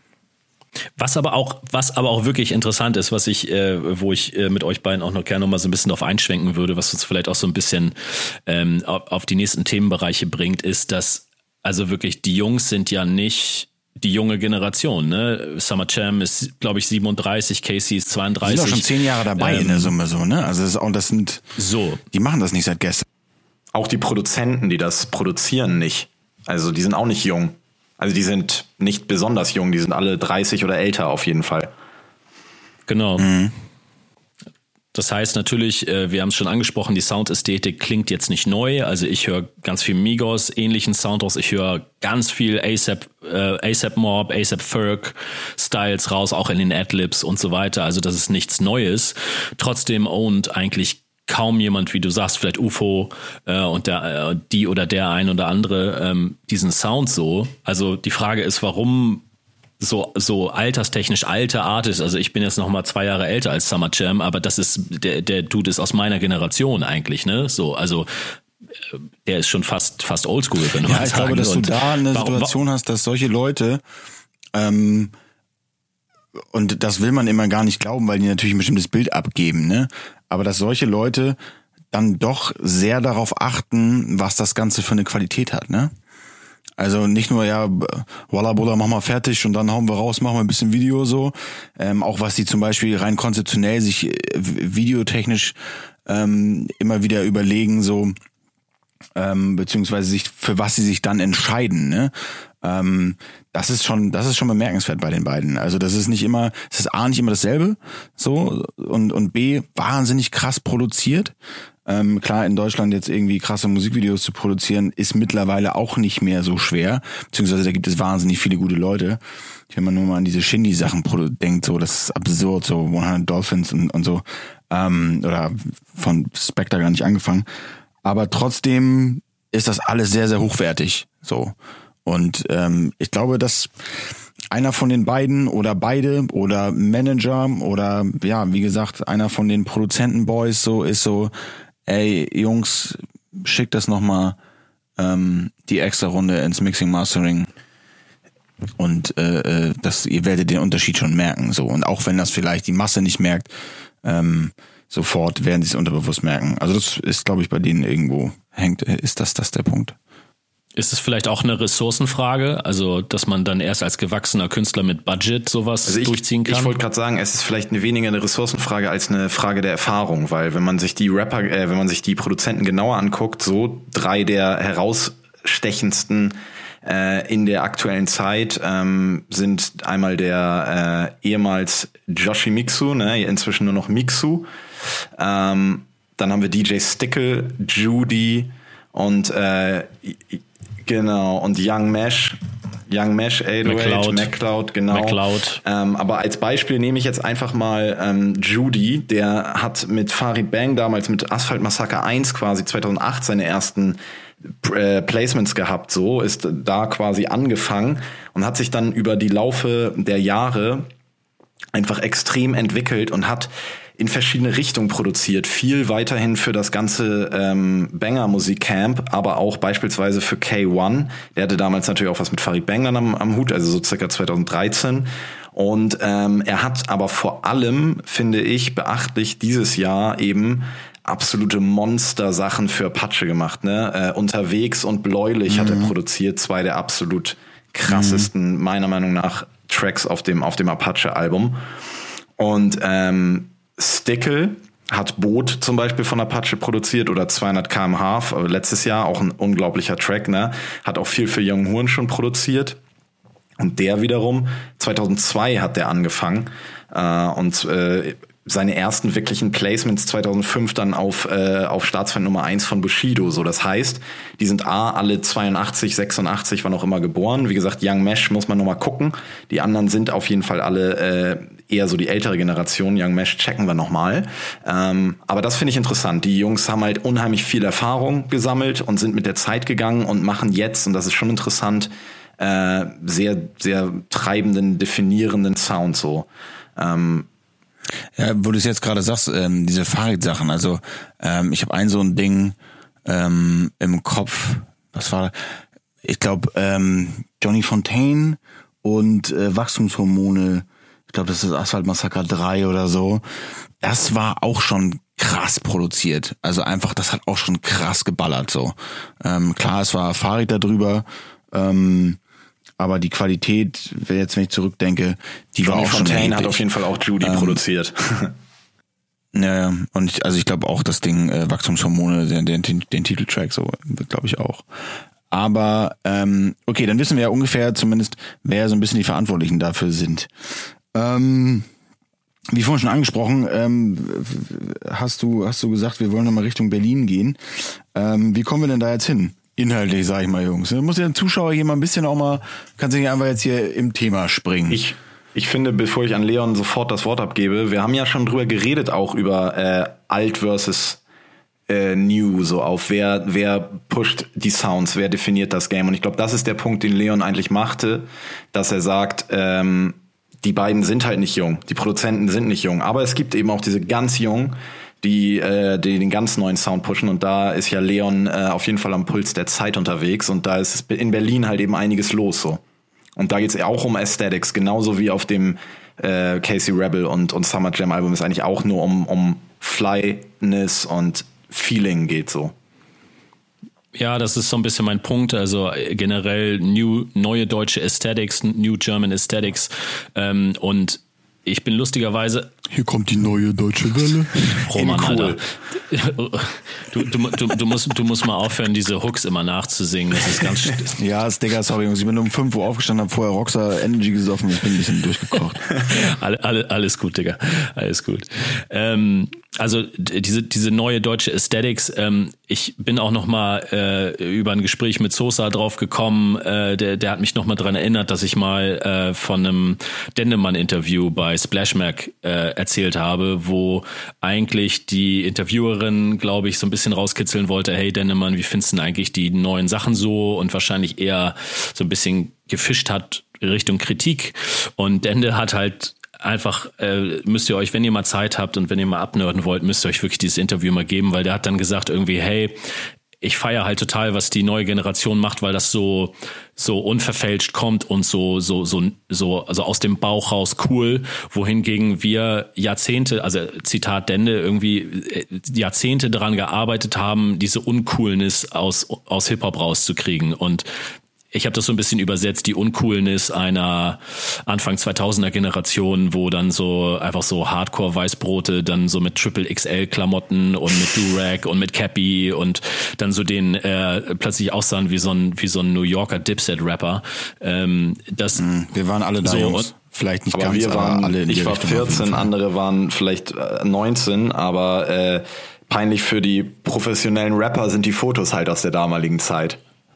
Was aber auch, was aber auch wirklich interessant ist, was ich, äh, wo ich äh, mit euch beiden auch noch gerne noch mal so ein bisschen drauf einschwenken würde, was uns vielleicht auch so ein bisschen ähm, auf, auf die nächsten Themenbereiche bringt, ist, dass also wirklich, die Jungs sind ja nicht die junge Generation, ne? Summer Jam ist, glaube ich, siebenunddreißig, Casey ist zweiunddreißig. Die sind auch schon zehn Jahre dabei ähm, in der Summe so, ne? Also das, ist auch, das sind, so. Die machen das nicht seit gestern. Auch die Produzenten, die das produzieren, nicht. Also die sind auch nicht jung. Also die sind nicht besonders jung, die sind alle dreißig oder älter auf jeden Fall. Genau. Mhm. Das heißt natürlich, wir haben es schon angesprochen, die Soundästhetik klingt jetzt nicht neu. Also ich höre ganz viel Migos, ähnlichen Sound raus. Ich höre ganz viel A$AP, äh, A$AP Mob, A$AP Ferg Styles raus, auch in den Adlibs und so weiter. Also das ist nichts Neues. Trotzdem ownt eigentlich kaum jemand, wie du sagst, vielleicht U F O äh, und der, äh, die oder der ein oder andere ähm, diesen Sound so. Also die Frage ist, warum so so alterstechnisch alte Artists, also ich bin jetzt noch mal zwei Jahre älter als Summer Jam, aber das ist der der Dude ist aus meiner Generation eigentlich, ne? So, also der ist schon fast fast oldschool, wenn man ja, ich sagen. glaube, dass und du da eine warum, Situation hast, dass solche Leute ähm, und das will man immer gar nicht glauben, weil die natürlich ein bestimmtes Bild abgeben, ne? Aber dass solche Leute dann doch sehr darauf achten, was das Ganze für eine Qualität hat, ne? Also nicht nur, ja, Walla Bulla, mach mal fertig und dann hauen wir raus, machen wir ein bisschen Video so. Ähm, auch was die zum Beispiel rein konzeptionell sich äh, videotechnisch ähm, immer wieder überlegen, so ähm, beziehungsweise sich für was sie sich dann entscheiden, ne? Ähm, das ist schon, das ist schon bemerkenswert bei den beiden. Also das ist nicht immer, es ist A, nicht immer dasselbe, so, und, und B, wahnsinnig krass produziert. Ähm, klar, in Deutschland jetzt irgendwie krasse Musikvideos zu produzieren, ist mittlerweile auch nicht mehr so schwer, beziehungsweise da gibt es wahnsinnig viele gute Leute. Wenn man nur mal an diese Shindy-Sachen denkt, so, das ist absurd, so hundert Dolphins und, und so, ähm, oder von Spectre gar nicht angefangen. Aber trotzdem ist das alles sehr, sehr hochwertig, so. Und ähm, ich glaube, dass einer von den beiden oder beide oder Manager oder ja, wie gesagt, einer von den Produzentenboys so ist so, ey Jungs, schickt das nochmal ähm, die extra Runde ins Mixing Mastering und äh, das, ihr werdet den Unterschied schon merken. So, und auch wenn das vielleicht die Masse nicht merkt, ähm, sofort werden sie es unterbewusst merken. Also das ist, glaube ich, bei denen irgendwo hängt, ist das das der Punkt. Ist es vielleicht auch eine Ressourcenfrage, also dass man dann erst als gewachsener Künstler mit Budget sowas also ich, durchziehen kann? Ich wollte gerade sagen, es ist vielleicht eine weniger eine Ressourcenfrage als eine Frage der Erfahrung, weil wenn man sich die Rapper, äh, wenn man sich die Produzenten genauer anguckt, so drei der herausstechendsten äh, in der aktuellen Zeit ähm, sind einmal der äh, ehemals Yoshimixu, ne, inzwischen nur noch Mixu. Ähm, dann haben wir D J Stickle, Judy und äh, genau, und Young Mesh, Young Mesh, acht null acht, MacLeod, genau. MacLeod. Ähm, aber als Beispiel nehme ich jetzt einfach mal ähm, Judy, der hat mit Farid Bang damals mit Asphalt Massacre eins quasi zweitausendacht seine ersten äh, Placements gehabt, so, ist da quasi angefangen und hat sich dann über die Laufe der Jahre einfach extrem entwickelt und hat in verschiedene Richtungen produziert, viel weiterhin für das ganze ähm, Banger-Musik-Camp, aber auch beispielsweise für K eins. Der hatte damals natürlich auch was mit Farid Bang dann am, am Hut, also so circa zweitausenddreizehn. Und ähm, er hat aber vor allem, finde ich, beachtlich dieses Jahr eben absolute Monster-Sachen für Apache gemacht. Ne? Äh, Unterwegs und Bläulich mhm. hat er produziert, zwei der absolut krassesten, mhm. meiner Meinung nach, Tracks auf dem auf dem Apache-Album. Und ähm, Stickle hat Boot zum Beispiel von Apache produziert oder zweihundert Kilometer pro Stunde, letztes Jahr auch ein unglaublicher Track, ne? Hat auch viel für Young Horn schon produziert. Und der wiederum, zweitausendzwei hat der angefangen äh, und äh, seine ersten wirklichen Placements zweitausendfünf dann auf äh, auf Staatsfeind Nummer eins von Bushido. So, das heißt, die sind A, alle zweiundachtzig, sechsundachtzig, wann auch immer geboren. Wie gesagt, Young Mesh muss man nochmal gucken. Die anderen sind auf jeden Fall alle äh, eher so die ältere Generation. Young Mesh checken wir nochmal. Ähm, aber das finde ich interessant. Die Jungs haben halt unheimlich viel Erfahrung gesammelt und sind mit der Zeit gegangen und machen jetzt, und das ist schon interessant, äh, sehr, sehr treibenden, definierenden Sound so. Ähm, Ja, wo du es jetzt gerade sagst, ähm, diese Fahrrad-Sachen, also ähm, ich habe ein so ein Ding ähm, im Kopf, was war, ich glaube ähm, Johnny Fontaine und äh, Wachstumshormone, ich glaube das ist Asphalt Massaker drei oder so, das war auch schon krass produziert, also einfach, das hat auch schon krass geballert so. Ähm, klar, es war Fahrrad da drüber, ähm, aber die Qualität, jetzt wenn ich zurückdenke, die Johnny war auch schon Fontaine erheblich. hat auf jeden Fall auch Judy ähm, produziert. Ja, ja, und ich, also ich glaube auch das Ding äh, Wachstumshormone, den, den, den Titeltrack, so glaube ich auch. Aber ähm, okay, dann wissen wir ja ungefähr zumindest, wer so ein bisschen die Verantwortlichen dafür sind. Ähm, wie vorhin schon angesprochen, ähm, hast du hast du gesagt, wir wollen nochmal Richtung Berlin gehen. Ähm, wie kommen wir denn da jetzt hin? Inhaltlich, sag ich mal, Jungs. Da muss ja ein Zuschauer hier mal ein bisschen auch mal, kannst du nicht einfach jetzt hier im Thema springen. Ich, ich finde, bevor ich an Leon sofort das Wort abgebe, wir haben ja schon drüber geredet, auch über äh, alt versus äh, new, so auf wer, wer pusht die Sounds, wer definiert das Game. Und ich glaube, das ist der Punkt, den Leon eigentlich machte, dass er sagt, ähm, die beiden sind halt nicht jung, die Produzenten sind nicht jung, aber es gibt eben auch diese ganz jungen, die, äh, die den ganz neuen Sound pushen, und da ist ja Leon äh, auf jeden Fall am Puls der Zeit unterwegs, und da ist in Berlin halt eben einiges los so. Und da geht's ja auch um Aesthetics, genauso wie auf dem äh, Casey Rebel und, und Summer Jam Album es eigentlich auch nur um, um Flyness und Feeling geht so. Ja, das ist so ein bisschen mein Punkt. Also generell new, neue deutsche Aesthetics, New German Aesthetics, ähm, und ich bin lustigerweise... Hier kommt die neue deutsche Welle. Roman, cool. Alter. Du, du, du, du, musst, du musst mal aufhören, diese Hooks immer nachzusingen. Das ist ganz... Ja, Digga, sorry Jungs. Ich bin um fünf Uhr aufgestanden, habe vorher Rockstar Energy gesoffen. Ich bin ein bisschen durchgekocht. alle, alle, alles gut, Digga. Alles gut. Ähm, also diese, diese neue deutsche Aesthetics, ähm, ich bin auch noch mal äh, über ein Gespräch mit Sosa drauf gekommen. Äh, der, der hat mich noch mal dran erinnert, dass ich mal äh, von einem Dendemann-Interview bei Splash Mac äh, erzählt habe, wo eigentlich die Interviewerin, glaube ich, so ein bisschen rauskitzeln wollte, hey Dendemann, wie findest du denn eigentlich die neuen Sachen so? Und wahrscheinlich eher so ein bisschen gefischt hat Richtung Kritik. Und Dende hat halt einfach, äh, müsst ihr euch, wenn ihr mal Zeit habt und wenn ihr mal abnörden wollt, müsst ihr euch wirklich dieses Interview mal geben, weil der hat dann gesagt irgendwie, hey, ich feiere halt total, was die neue Generation macht, weil das so so unverfälscht kommt und so so so so also aus dem Bauch raus cool, wohingegen wir Jahrzehnte, also Zitat Dende, irgendwie Jahrzehnte daran gearbeitet haben, diese Uncoolness aus aus Hip-Hop rauszukriegen. Und ich habe das so ein bisschen übersetzt, die Uncoolness einer Anfang zweitausender Generation, wo dann so einfach so Hardcore-Weißbrote dann so mit Triple X L-Klamotten und mit Durag und mit Cappy und dann so den äh, plötzlich aussahen wie so ein wie so ein New Yorker Dipset-Rapper. Ähm, das wir waren alle da, so, Jungs. Vielleicht nicht aber ganz, wir waren, aber alle in die ich war Richtung vierzehn, andere waren vielleicht neunzehn, aber äh, peinlich für die professionellen Rapper sind die Fotos halt aus der damaligen Zeit.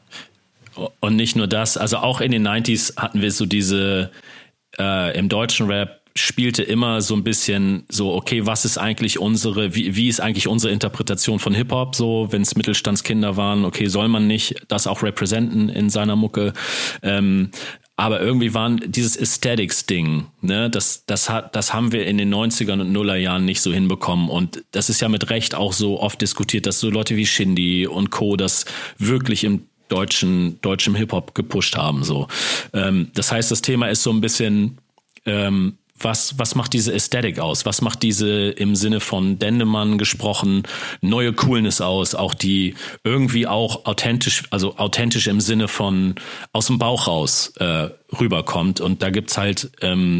Und nicht nur das, also auch in den neunziger hatten wir so diese, äh, im deutschen Rap spielte immer so ein bisschen so, okay, was ist eigentlich unsere, wie, wie ist eigentlich unsere Interpretation von Hip-Hop, so, wenn es Mittelstandskinder waren, okay, soll man nicht das auch representen in seiner Mucke, ähm, aber irgendwie waren dieses Aesthetics-Ding, ne, das, das hat, das haben wir in den neunzigern und Nullerjahren nicht so hinbekommen, und das ist ja mit Recht auch so oft diskutiert, dass so Leute wie Shindy und Co. das wirklich im deutschen deutschem Hip-Hop gepusht haben. So, ähm, das heißt, das Thema ist so ein bisschen, ähm, was was macht diese Ästhetik aus? Was macht diese, im Sinne von Dendemann gesprochen, neue Coolness aus? Auch die irgendwie auch authentisch, also authentisch im Sinne von aus dem Bauch raus äh, rüberkommt. Und da gibt's halt ähm,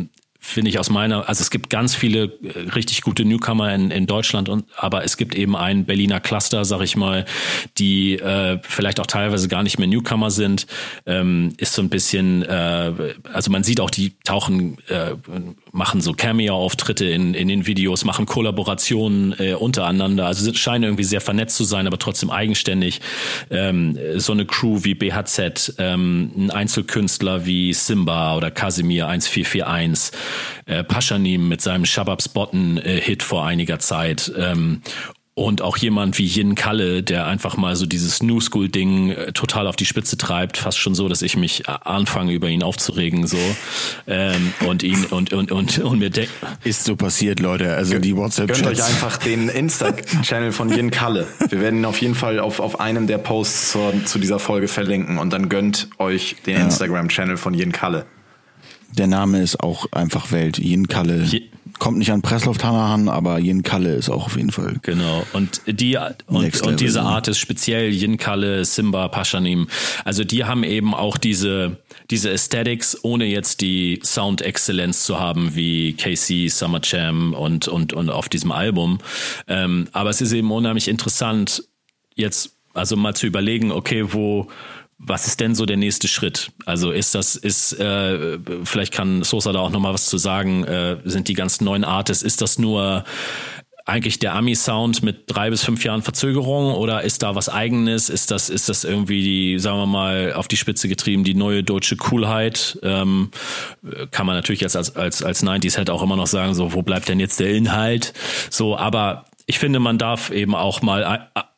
finde ich aus meiner, also es gibt ganz viele richtig gute Newcomer in, in Deutschland, und aber es gibt eben ein Berliner Cluster, sag ich mal, die äh, vielleicht auch teilweise gar nicht mehr Newcomer sind. Ähm, ist so ein bisschen, äh, also man sieht auch, die tauchen, äh, machen so Cameo-Auftritte in, in den Videos, machen Kollaborationen äh, untereinander, also scheinen irgendwie sehr vernetzt zu sein, aber trotzdem eigenständig. Ähm, so eine Crew wie B H Z, ähm, ein Einzelkünstler wie Simba oder Casimir eins vier vier eins, äh, Pashanim mit seinem Shababs Botten äh, Hit vor einiger Zeit, ähm, und auch jemand wie Yin Kalle, der einfach mal so dieses New School Ding äh, total auf die Spitze treibt, fast schon so, dass ich mich anfange, über ihn aufzuregen, so, ähm, und ihn und und und und mir denke, ist so passiert, Leute. Also die WhatsApp-Chats. Gönnt euch einfach den Insta-Channel von Yin Kalle. Wir werden ihn auf jeden Fall auf auf einem der Posts zur, zu dieser Folge verlinken, und dann gönnt euch den ja. Instagram-Channel von Yin Kalle. Der Name ist auch einfach Welt. Yin Kalle. Je- Kommt nicht an Pressluft ran, aber Yin Kalle ist auch auf jeden Fall. Genau. Und die und, und diese Art ist speziell Yin Kalle, Simba, Pashanim. Also die haben eben auch diese diese Aesthetics, ohne jetzt die Sound-Exzellenz zu haben wie K C, Summer Jam und und und auf diesem Album. Ähm, aber es ist eben unheimlich interessant, jetzt also mal zu überlegen, okay, wo was ist denn so der nächste Schritt? Also ist das, ist, äh, vielleicht kann Sosa da auch nochmal was zu sagen, äh, sind die ganzen neuen Artists, ist das nur eigentlich der Ami-Sound mit drei bis fünf Jahren Verzögerung, oder ist da was Eigenes? Ist das, ist das irgendwie die, sagen wir mal, auf die Spitze getrieben, die neue deutsche Coolheit? Ähm, kann man natürlich jetzt als, als, als neunziger-Head auch immer noch sagen, so, wo bleibt denn jetzt der Inhalt? So, aber ich finde, man darf eben auch mal, äh,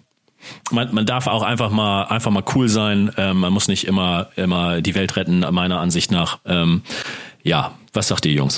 Man, man darf auch einfach mal einfach mal cool sein. Ähm, man muss nicht immer immer die Welt retten, meiner Ansicht nach. Ähm, ja, was sagt ihr, Jungs?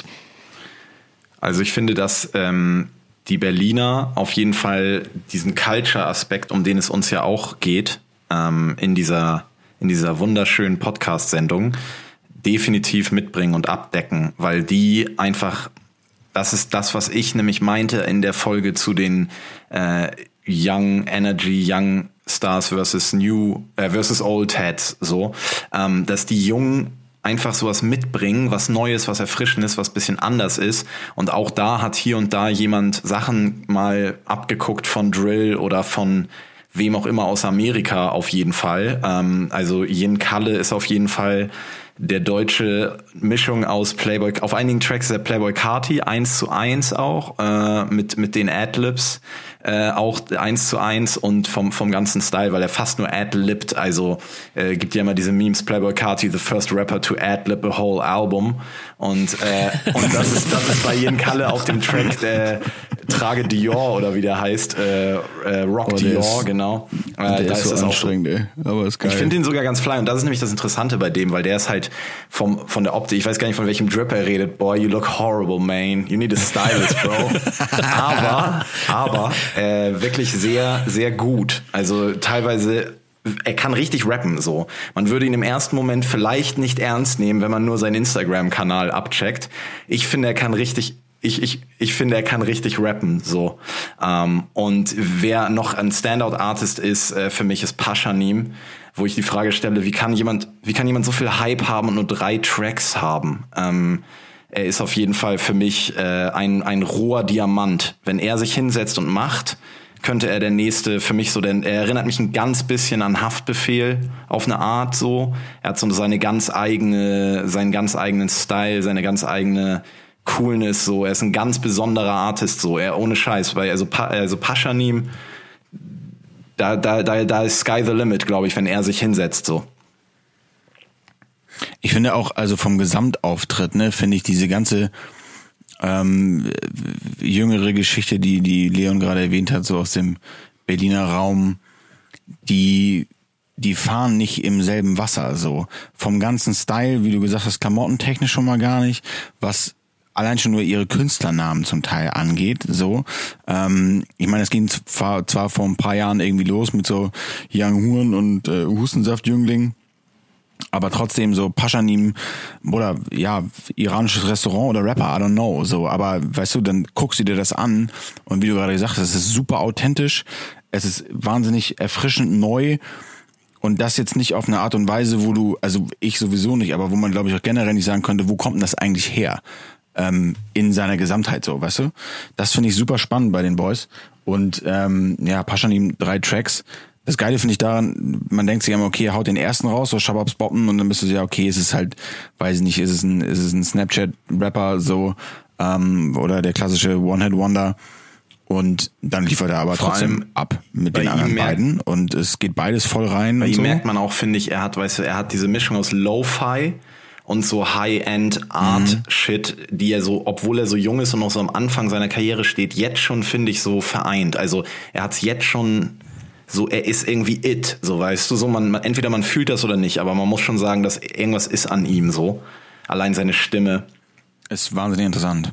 Also ich finde, dass ähm, die Berliner auf jeden Fall diesen Culture-Aspekt, um den es uns ja auch geht, ähm, in dieser in dieser wunderschönen Podcast-Sendung definitiv mitbringen und abdecken, weil die einfach, das ist das, was ich nämlich meinte in der Folge zu den äh, Young Energy, Young Stars versus New äh, versus Old Heads, so, ähm, dass die Jungen einfach sowas mitbringen, was Neues, was Erfrischendes, was bisschen anders ist. Und auch da hat hier und da jemand Sachen mal abgeguckt von Drill oder von wem auch immer aus Amerika auf jeden Fall. Ähm, also Yin Kalle ist auf jeden Fall der deutsche Mischung aus Playboy, auf einigen Tracks der Playboy Carti, eins zu eins auch, äh, mit, mit den Adlibs, äh, auch eins zu eins und vom, vom ganzen Style, weil er fast nur adlibt, also, äh, gibt ja immer diese Memes, Playboy Carti, the first rapper to adlib a whole album, und, äh, und das ist, das ist bei Yin Kalle auf dem Track, der Trage Dior, oder wie der heißt, äh, äh Rock oh, Dior, ist, genau. Äh, der da ist, ist so anstrengend, ey. Aber ist geil. Ich finde ihn sogar ganz fly, und das ist nämlich das Interessante bei dem, weil der ist halt vom von der Optik, ich weiß gar nicht, von welchem Drip er redet. Boy, you look horrible, man. You need a stylist, bro. aber, aber äh, wirklich sehr, sehr gut. Also teilweise, er kann richtig rappen, so. Man würde ihn im ersten Moment vielleicht nicht ernst nehmen, wenn man nur seinen Instagram-Kanal abcheckt. Ich finde, er kann richtig Ich, ich, ich finde, er kann richtig rappen, so. Ähm, und wer noch ein Standout-Artist ist, äh, für mich ist Pashanim, wo ich die Frage stelle, wie kann jemand, wie kann jemand so viel Hype haben und nur drei Tracks haben? Ähm, er ist auf jeden Fall für mich äh, ein, ein roher Diamant. Wenn er sich hinsetzt und macht, könnte er der nächste, für mich so, denn er erinnert mich ein ganz bisschen an Haftbefehl auf eine Art, so. Er hat so seine ganz eigene, seinen ganz eigenen Style, seine ganz eigene Coolness, so. Er ist ein ganz besonderer Artist, so. Er, ohne Scheiß, weil, also, also Pashanim, da, da, da, da ist Sky the Limit, glaube ich, wenn er sich hinsetzt, so. Ich finde auch, also vom Gesamtauftritt, ne, finde ich diese ganze ähm, jüngere Geschichte, die, die Leon gerade erwähnt hat, so aus dem Berliner Raum, die, die fahren nicht im selben Wasser, so. Vom ganzen Style, wie du gesagt hast, klamottentechnisch schon mal gar nicht, was allein schon nur ihre Künstlernamen zum Teil angeht, so. Ähm, ich meine, es ging zwar, zwar vor ein paar Jahren irgendwie los mit so Young Huren und äh, Hustensaft-Jüngling, aber trotzdem so Pashanim oder ja, iranisches Restaurant oder Rapper, I don't know, so. Aber weißt du, dann guckst du dir das an und wie du gerade gesagt hast, es ist super authentisch, es ist wahnsinnig erfrischend neu. Und das jetzt nicht auf eine Art und Weise, wo du, also ich sowieso nicht, aber wo man, glaube ich, auch generell nicht sagen könnte, wo kommt denn das eigentlich her? ähm, in seiner Gesamtheit so, weißt du? Das finde ich super spannend bei den Boys. Und ähm, ja, Pashanim, drei Tracks. Das Geile finde ich daran, man denkt sich immer, okay, er haut den ersten raus, so Shababs Boppen, und dann bist du ja, okay, es ist halt, weiß ich nicht, ist es ein, ist es ein Snapchat-Rapper so, ähm, oder der klassische One-Hit-Wonder. Und dann liefert er aber Vor trotzdem ab mit den anderen beiden. Und es geht beides voll rein. Bei und ihm so. merkt man auch, finde ich, er hat, weißt du, er hat diese Mischung aus Lo-Fi und so High-End-Art-Shit, mhm. die er so, obwohl er so jung ist und noch so am Anfang seiner Karriere steht, jetzt schon, finde ich, so vereint. Also er hat's jetzt schon so, er ist irgendwie it, so, weißt du, so man, man entweder man fühlt das oder nicht, aber man muss schon sagen, dass irgendwas ist an ihm so. Allein seine Stimme. Ist wahnsinnig interessant.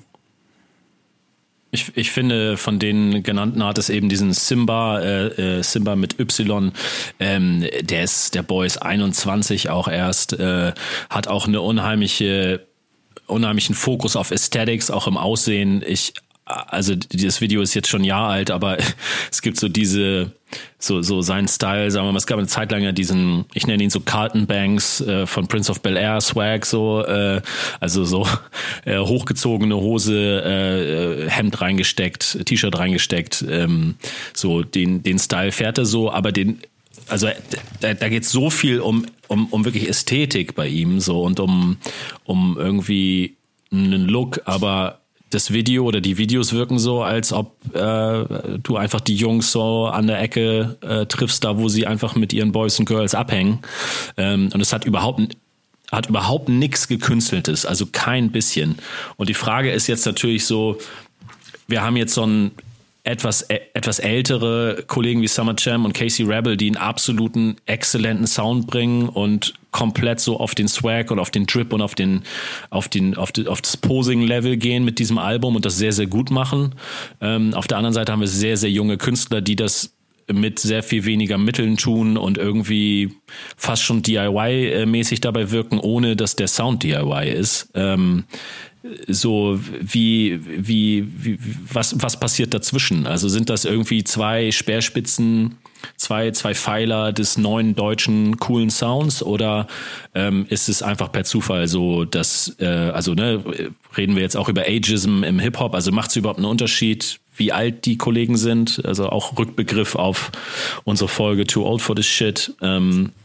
Ich, ich finde, von den genannten hat es eben diesen Simba, äh, äh, Simba mit Y, ähm, der ist, der Boy ist einundzwanzig auch erst, äh, hat auch eine unheimliche, unheimlichen Fokus auf Aesthetics, auch im Aussehen. Ich, also dieses Video ist jetzt schon ein Jahr alt, aber es gibt so diese, so so seinen Style, sagen wir mal, es gab eine Zeit lang ja diesen, ich nenne ihn so Carlton Banks äh, von Prince of Bel-Air Swag, so, äh, also so äh, hochgezogene Hose, äh, Hemd reingesteckt, T-Shirt reingesteckt, ähm, so den den Style fährt er so, aber den, also da, da geht es so viel um um um wirklich Ästhetik bei ihm so und um um irgendwie einen Look, aber das Video oder die Videos wirken so, als ob äh, du einfach die Jungs so an der Ecke äh, triffst, da wo sie einfach mit ihren Boys und Girls abhängen. Ähm, und es hat überhaupt hat überhaupt nichts Gekünsteltes, also kein bisschen. Und die Frage ist jetzt natürlich so, wir haben jetzt so ein etwas etwas ältere Kollegen wie Summer Jam und Casey Rebel, die einen absoluten exzellenten Sound bringen und komplett so auf den Swag und auf den Drip und auf den auf den auf, die, auf das Posing-Level gehen mit diesem Album und das sehr sehr gut machen. Ähm, auf der anderen Seite haben wir sehr sehr junge Künstler, die das mit sehr viel weniger Mitteln tun und irgendwie fast schon D I Y-mäßig dabei wirken, ohne dass der Sound D I Y ist. Ähm, so wie, wie, wie, was, was passiert dazwischen? Also sind das irgendwie zwei Speerspitzen, zwei, zwei Pfeiler des neuen deutschen coolen Sounds oder ähm, ist es einfach per Zufall so, dass, äh, also ne, reden wir jetzt auch über Ageism im Hip-Hop, also macht es überhaupt einen Unterschied, wie alt die Kollegen sind? Also auch Rückbegriff auf unsere Folge Too Old for This Shit. Ähm,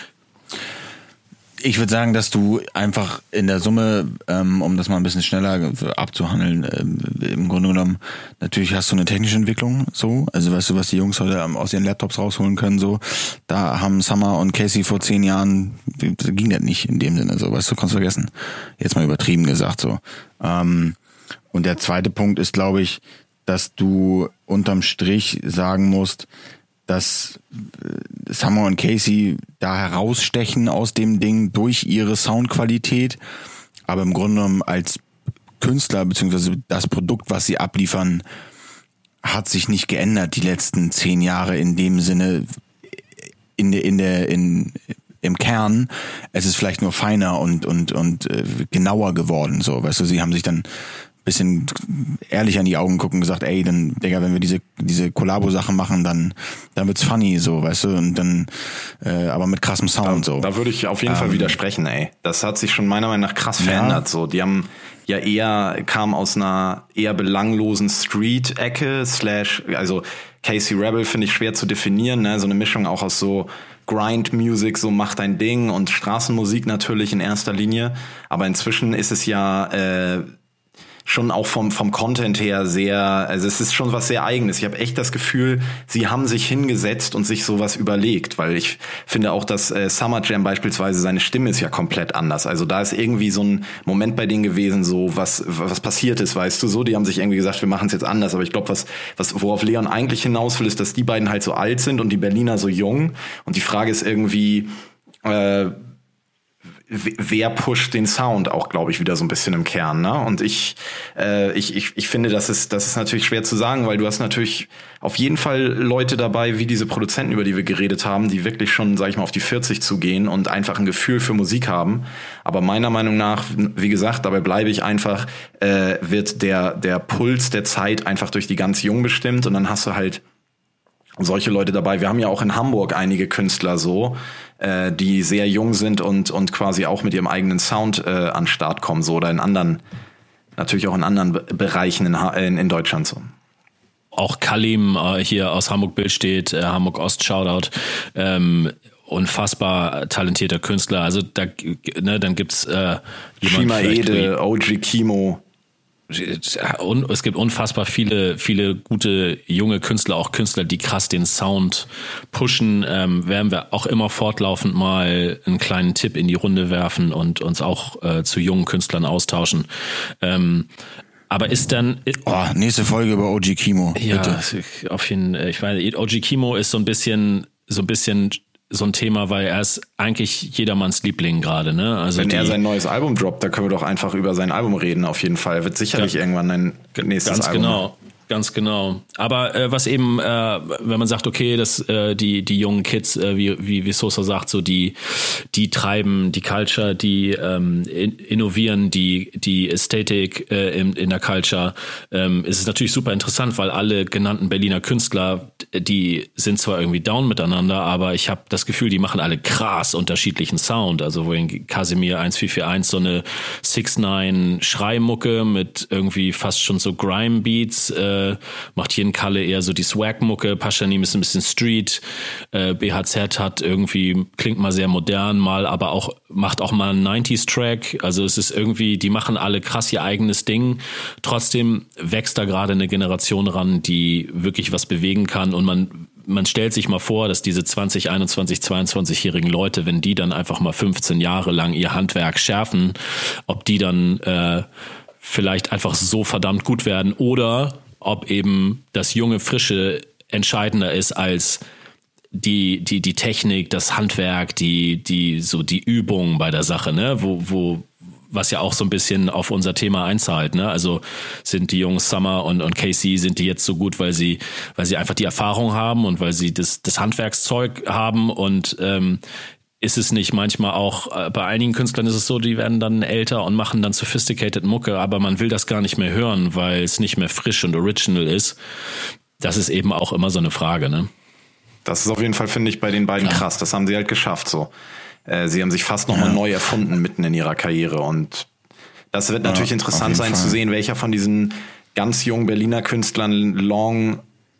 Ich würde sagen, dass du einfach in der Summe, ähm, um das mal ein bisschen schneller abzuhandeln, ähm, im Grunde genommen, natürlich hast du eine technische Entwicklung, so, also weißt du, was die Jungs heute aus ihren Laptops rausholen können, so, da haben Summer und Casey vor zehn Jahren, ging das nicht in dem Sinne, so, weißt du, kannst vergessen, jetzt mal übertrieben gesagt, so. Ähm, und der zweite Punkt ist, glaube ich, dass du unterm Strich sagen musst, dass Summer und Casey da herausstechen aus dem Ding durch ihre Soundqualität, aber im Grunde genommen als Künstler beziehungsweise das Produkt, was sie abliefern, hat sich nicht geändert die letzten zehn Jahre in dem Sinne in der in der in im Kern. Es ist vielleicht nur feiner und und und äh, genauer geworden, so, weißt du, sie haben sich dann bisschen ehrlich an die Augen gucken und gesagt, ey, dann, Digga, wenn wir diese diese Kollabo-Sachen machen, dann dann wird's funny, so, weißt du, und dann äh, aber mit krassem Sound, da, so. Da würde ich auf jeden ähm, Fall widersprechen, ey. Das hat sich schon meiner Meinung nach krass ja. verändert, so. Die haben ja eher, kam aus einer eher belanglosen Street-Ecke, slash, also Casey Rebel finde ich schwer zu definieren, ne, so eine Mischung auch aus so Grind-Music, so mach dein Ding und Straßenmusik natürlich in erster Linie, aber inzwischen ist es ja äh, schon auch vom vom Content her sehr, also es ist schon was sehr Eigenes. Ich habe echt das Gefühl, sie haben sich hingesetzt und sich sowas überlegt, weil ich finde auch, dass äh, Summer Jam beispielsweise, seine Stimme ist ja komplett anders. Also da ist irgendwie so ein Moment bei denen gewesen, so was was passiert ist, weißt du, so, die haben sich irgendwie gesagt, wir machen es jetzt anders, aber ich glaube, was was worauf Leon eigentlich hinaus will, ist, dass die beiden halt so alt sind und die Berliner so jung und die Frage ist irgendwie, äh, wer pusht den Sound auch, glaube ich, wieder so ein bisschen im Kern, ne? Und ich, äh, ich, ich, ich finde, das ist, das ist natürlich schwer zu sagen, weil du hast natürlich auf jeden Fall Leute dabei, wie diese Produzenten, über die wir geredet haben, die wirklich schon, sag ich mal, auf die vierzig zugehen und einfach ein Gefühl für Musik haben. Aber meiner Meinung nach, wie gesagt, dabei bleibe ich einfach, äh, wird der, der Puls der Zeit einfach durch die ganz Jungen bestimmt und dann hast du halt solche Leute dabei. Wir haben ja auch in Hamburg einige Künstler so, äh, die sehr jung sind und und quasi auch mit ihrem eigenen Sound äh, an den Start kommen, so, oder in anderen natürlich auch in anderen Be- Bereichen in, in, in Deutschland so. Auch Kalim äh, hier aus Hamburg-Bild steht, äh, Hamburg-Ost, Shoutout, ähm, unfassbar talentierter Künstler. Also da, ne, dann gibt's äh, Shima Ede, O G Kimo. Und es gibt unfassbar viele, viele gute junge Künstler, auch Künstler, die krass den Sound pushen. Ähm, werden wir auch immer fortlaufend mal einen kleinen Tipp in die Runde werfen und uns auch äh, zu jungen Künstlern austauschen. Ähm, aber ist dann oh, nächste Folge über O G Kimo. Ja, bitte. Auf jeden, ich weiß, O G Kimo ist so ein bisschen, so ein bisschen so ein Thema, weil er ist eigentlich jedermanns Liebling gerade, ne? Also wenn die, er sein neues Album droppt, da können wir doch einfach über sein Album reden, auf jeden Fall. Wird sicherlich ja, irgendwann ein nächstes ganz Album. Ganz genau. Ganz genau. Aber äh, was eben, äh, wenn man sagt, okay, dass äh, die die jungen Kids, äh, wie wie wie Sosa sagt, so die die treiben die Culture, die ähm, in, innovieren die die Ästhetik äh, in, in der Culture, ähm, ist es natürlich super interessant, weil alle genannten Berliner Künstler, die sind zwar irgendwie down miteinander, aber ich habe das Gefühl, die machen alle krass unterschiedlichen Sound. Also wohin Casimir eins vier vier eins so eine six neun Schreimucke mit irgendwie fast schon so Grime Beats. Äh, macht hier in Kalle eher so die Swag-Mucke, Paschanim ist ein bisschen Street, äh, B H Z hat irgendwie, klingt mal sehr modern, mal aber auch, macht auch mal einen neunziger-Track, also es ist irgendwie, die machen alle krass ihr eigenes Ding, trotzdem wächst da gerade eine Generation ran, die wirklich was bewegen kann und man man stellt sich mal vor, dass diese zwanzig, einundzwanzig, zweiundzwanzigjährigen Leute, wenn die dann einfach mal fünfzehn Jahre lang ihr Handwerk schärfen, ob die dann äh, vielleicht einfach so verdammt gut werden oder ob eben das junge Frische entscheidender ist als die die die Technik, das Handwerk, die die so die Übung bei der Sache, ne, wo wo was ja auch so ein bisschen auf unser Thema einzahlt, ne? Also sind die Jungs Summer und und K C, sind die jetzt so gut, weil sie weil sie einfach die Erfahrung haben und weil sie das das Handwerkszeug haben und ähm, ist es nicht manchmal auch, bei einigen Künstlern ist es so, die werden dann älter und machen dann sophisticated Mucke, aber man will das gar nicht mehr hören, weil es nicht mehr frisch und original ist. Das ist eben auch immer so eine Frage, ne? Das ist auf jeden Fall, finde ich, bei den beiden ja. krass. Das haben sie halt geschafft, so. Äh, sie haben sich fast nochmal ja. neu erfunden mitten in ihrer Karriere und das wird natürlich ja, interessant sein Fall. zu sehen, welcher von diesen ganz jungen Berliner Künstlern long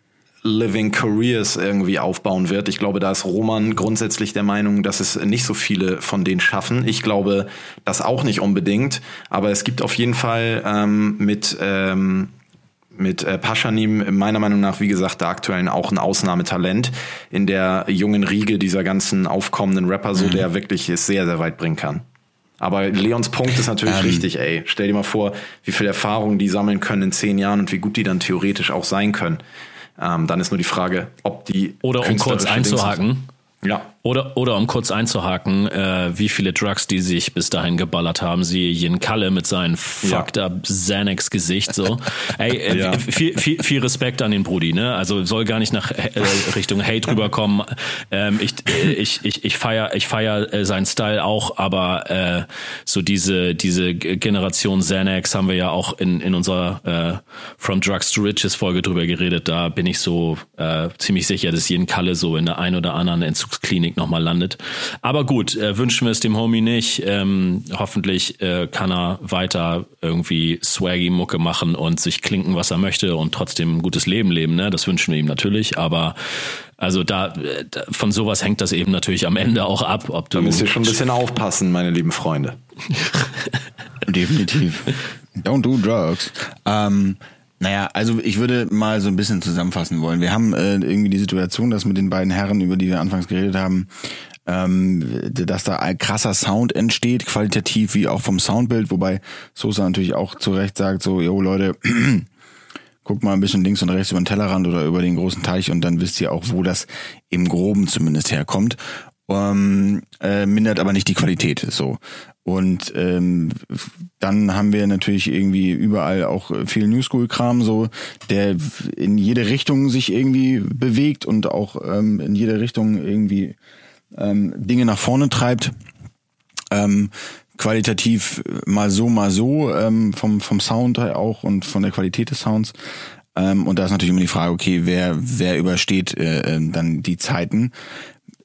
Living Careers irgendwie aufbauen wird. Ich glaube, da ist Roman grundsätzlich der Meinung, dass es nicht so viele von denen schaffen. Ich glaube, das auch nicht unbedingt. Aber es gibt auf jeden Fall ähm, mit ähm, mit äh, Paschanim meiner Meinung nach, wie gesagt, da aktuell auch ein Ausnahmetalent in der jungen Riege dieser ganzen aufkommenden Rapper, so mhm. der wirklich es sehr, sehr weit bringen kann. Aber Leons Punkt ist natürlich ähm, richtig, ey. Stell dir mal vor, wie viel Erfahrung die sammeln können in zehn Jahren und wie gut die dann theoretisch auch sein können. Ähm, dann ist nur die Frage, ob die oder um kurz einzuhaken, ja. Oder, oder um kurz einzuhaken, äh, wie viele Drugs die sich bis dahin geballert haben. Sie Jen Kalle mit seinem fucked up Xanax-Gesicht, so. Ey, äh, ja. viel, viel, viel Respekt an den Brudi, ne? Also soll gar nicht nach äh, Richtung Hate rüberkommen. Ähm, ich, ich, ich, ich feier, ich feier äh, seinen Style auch, aber äh, so diese, diese Generation Xanax haben wir ja auch in, in unserer äh, From Drugs to Riches Folge drüber geredet. Da bin ich so äh, ziemlich sicher, dass Jen Kalle so in der ein oder anderen Entzugsklinik nochmal landet. Aber gut, äh, wünschen wir es dem Homie nicht. Ähm, hoffentlich äh, kann er weiter irgendwie swaggy Mucke machen und sich klinken, was er möchte und trotzdem ein gutes Leben leben. Ne? Das wünschen wir ihm natürlich. Aber also da, da von sowas hängt das eben natürlich am Ende auch ab. Ob du da müsst ihr schon ein bisschen aufpassen, meine lieben Freunde. Definitiv. Don't do drugs. Ähm, Naja, also ich würde mal so ein bisschen zusammenfassen wollen. Wir haben äh, irgendwie die Situation, dass mit den beiden Herren, über die wir anfangs geredet haben, ähm, dass da ein krasser Sound entsteht, qualitativ wie auch vom Soundbild, wobei Sosa natürlich auch zu Recht sagt, so, yo Leute, guckt mal ein bisschen links und rechts über den Tellerrand oder über den großen Teich und dann wisst ihr auch, wo das im Groben zumindest herkommt. Um, äh, mindert aber nicht die Qualität, so. Und ähm, dann haben wir natürlich irgendwie überall auch viel Newschool-Kram, so, der in jede Richtung sich irgendwie bewegt und auch ähm, in jede Richtung irgendwie ähm, Dinge nach vorne treibt. Ähm, qualitativ mal so, mal so, ähm, vom vom Sound auch und von der Qualität des Sounds. Ähm, und da ist natürlich immer die Frage, okay, wer wer übersteht äh, dann die Zeiten.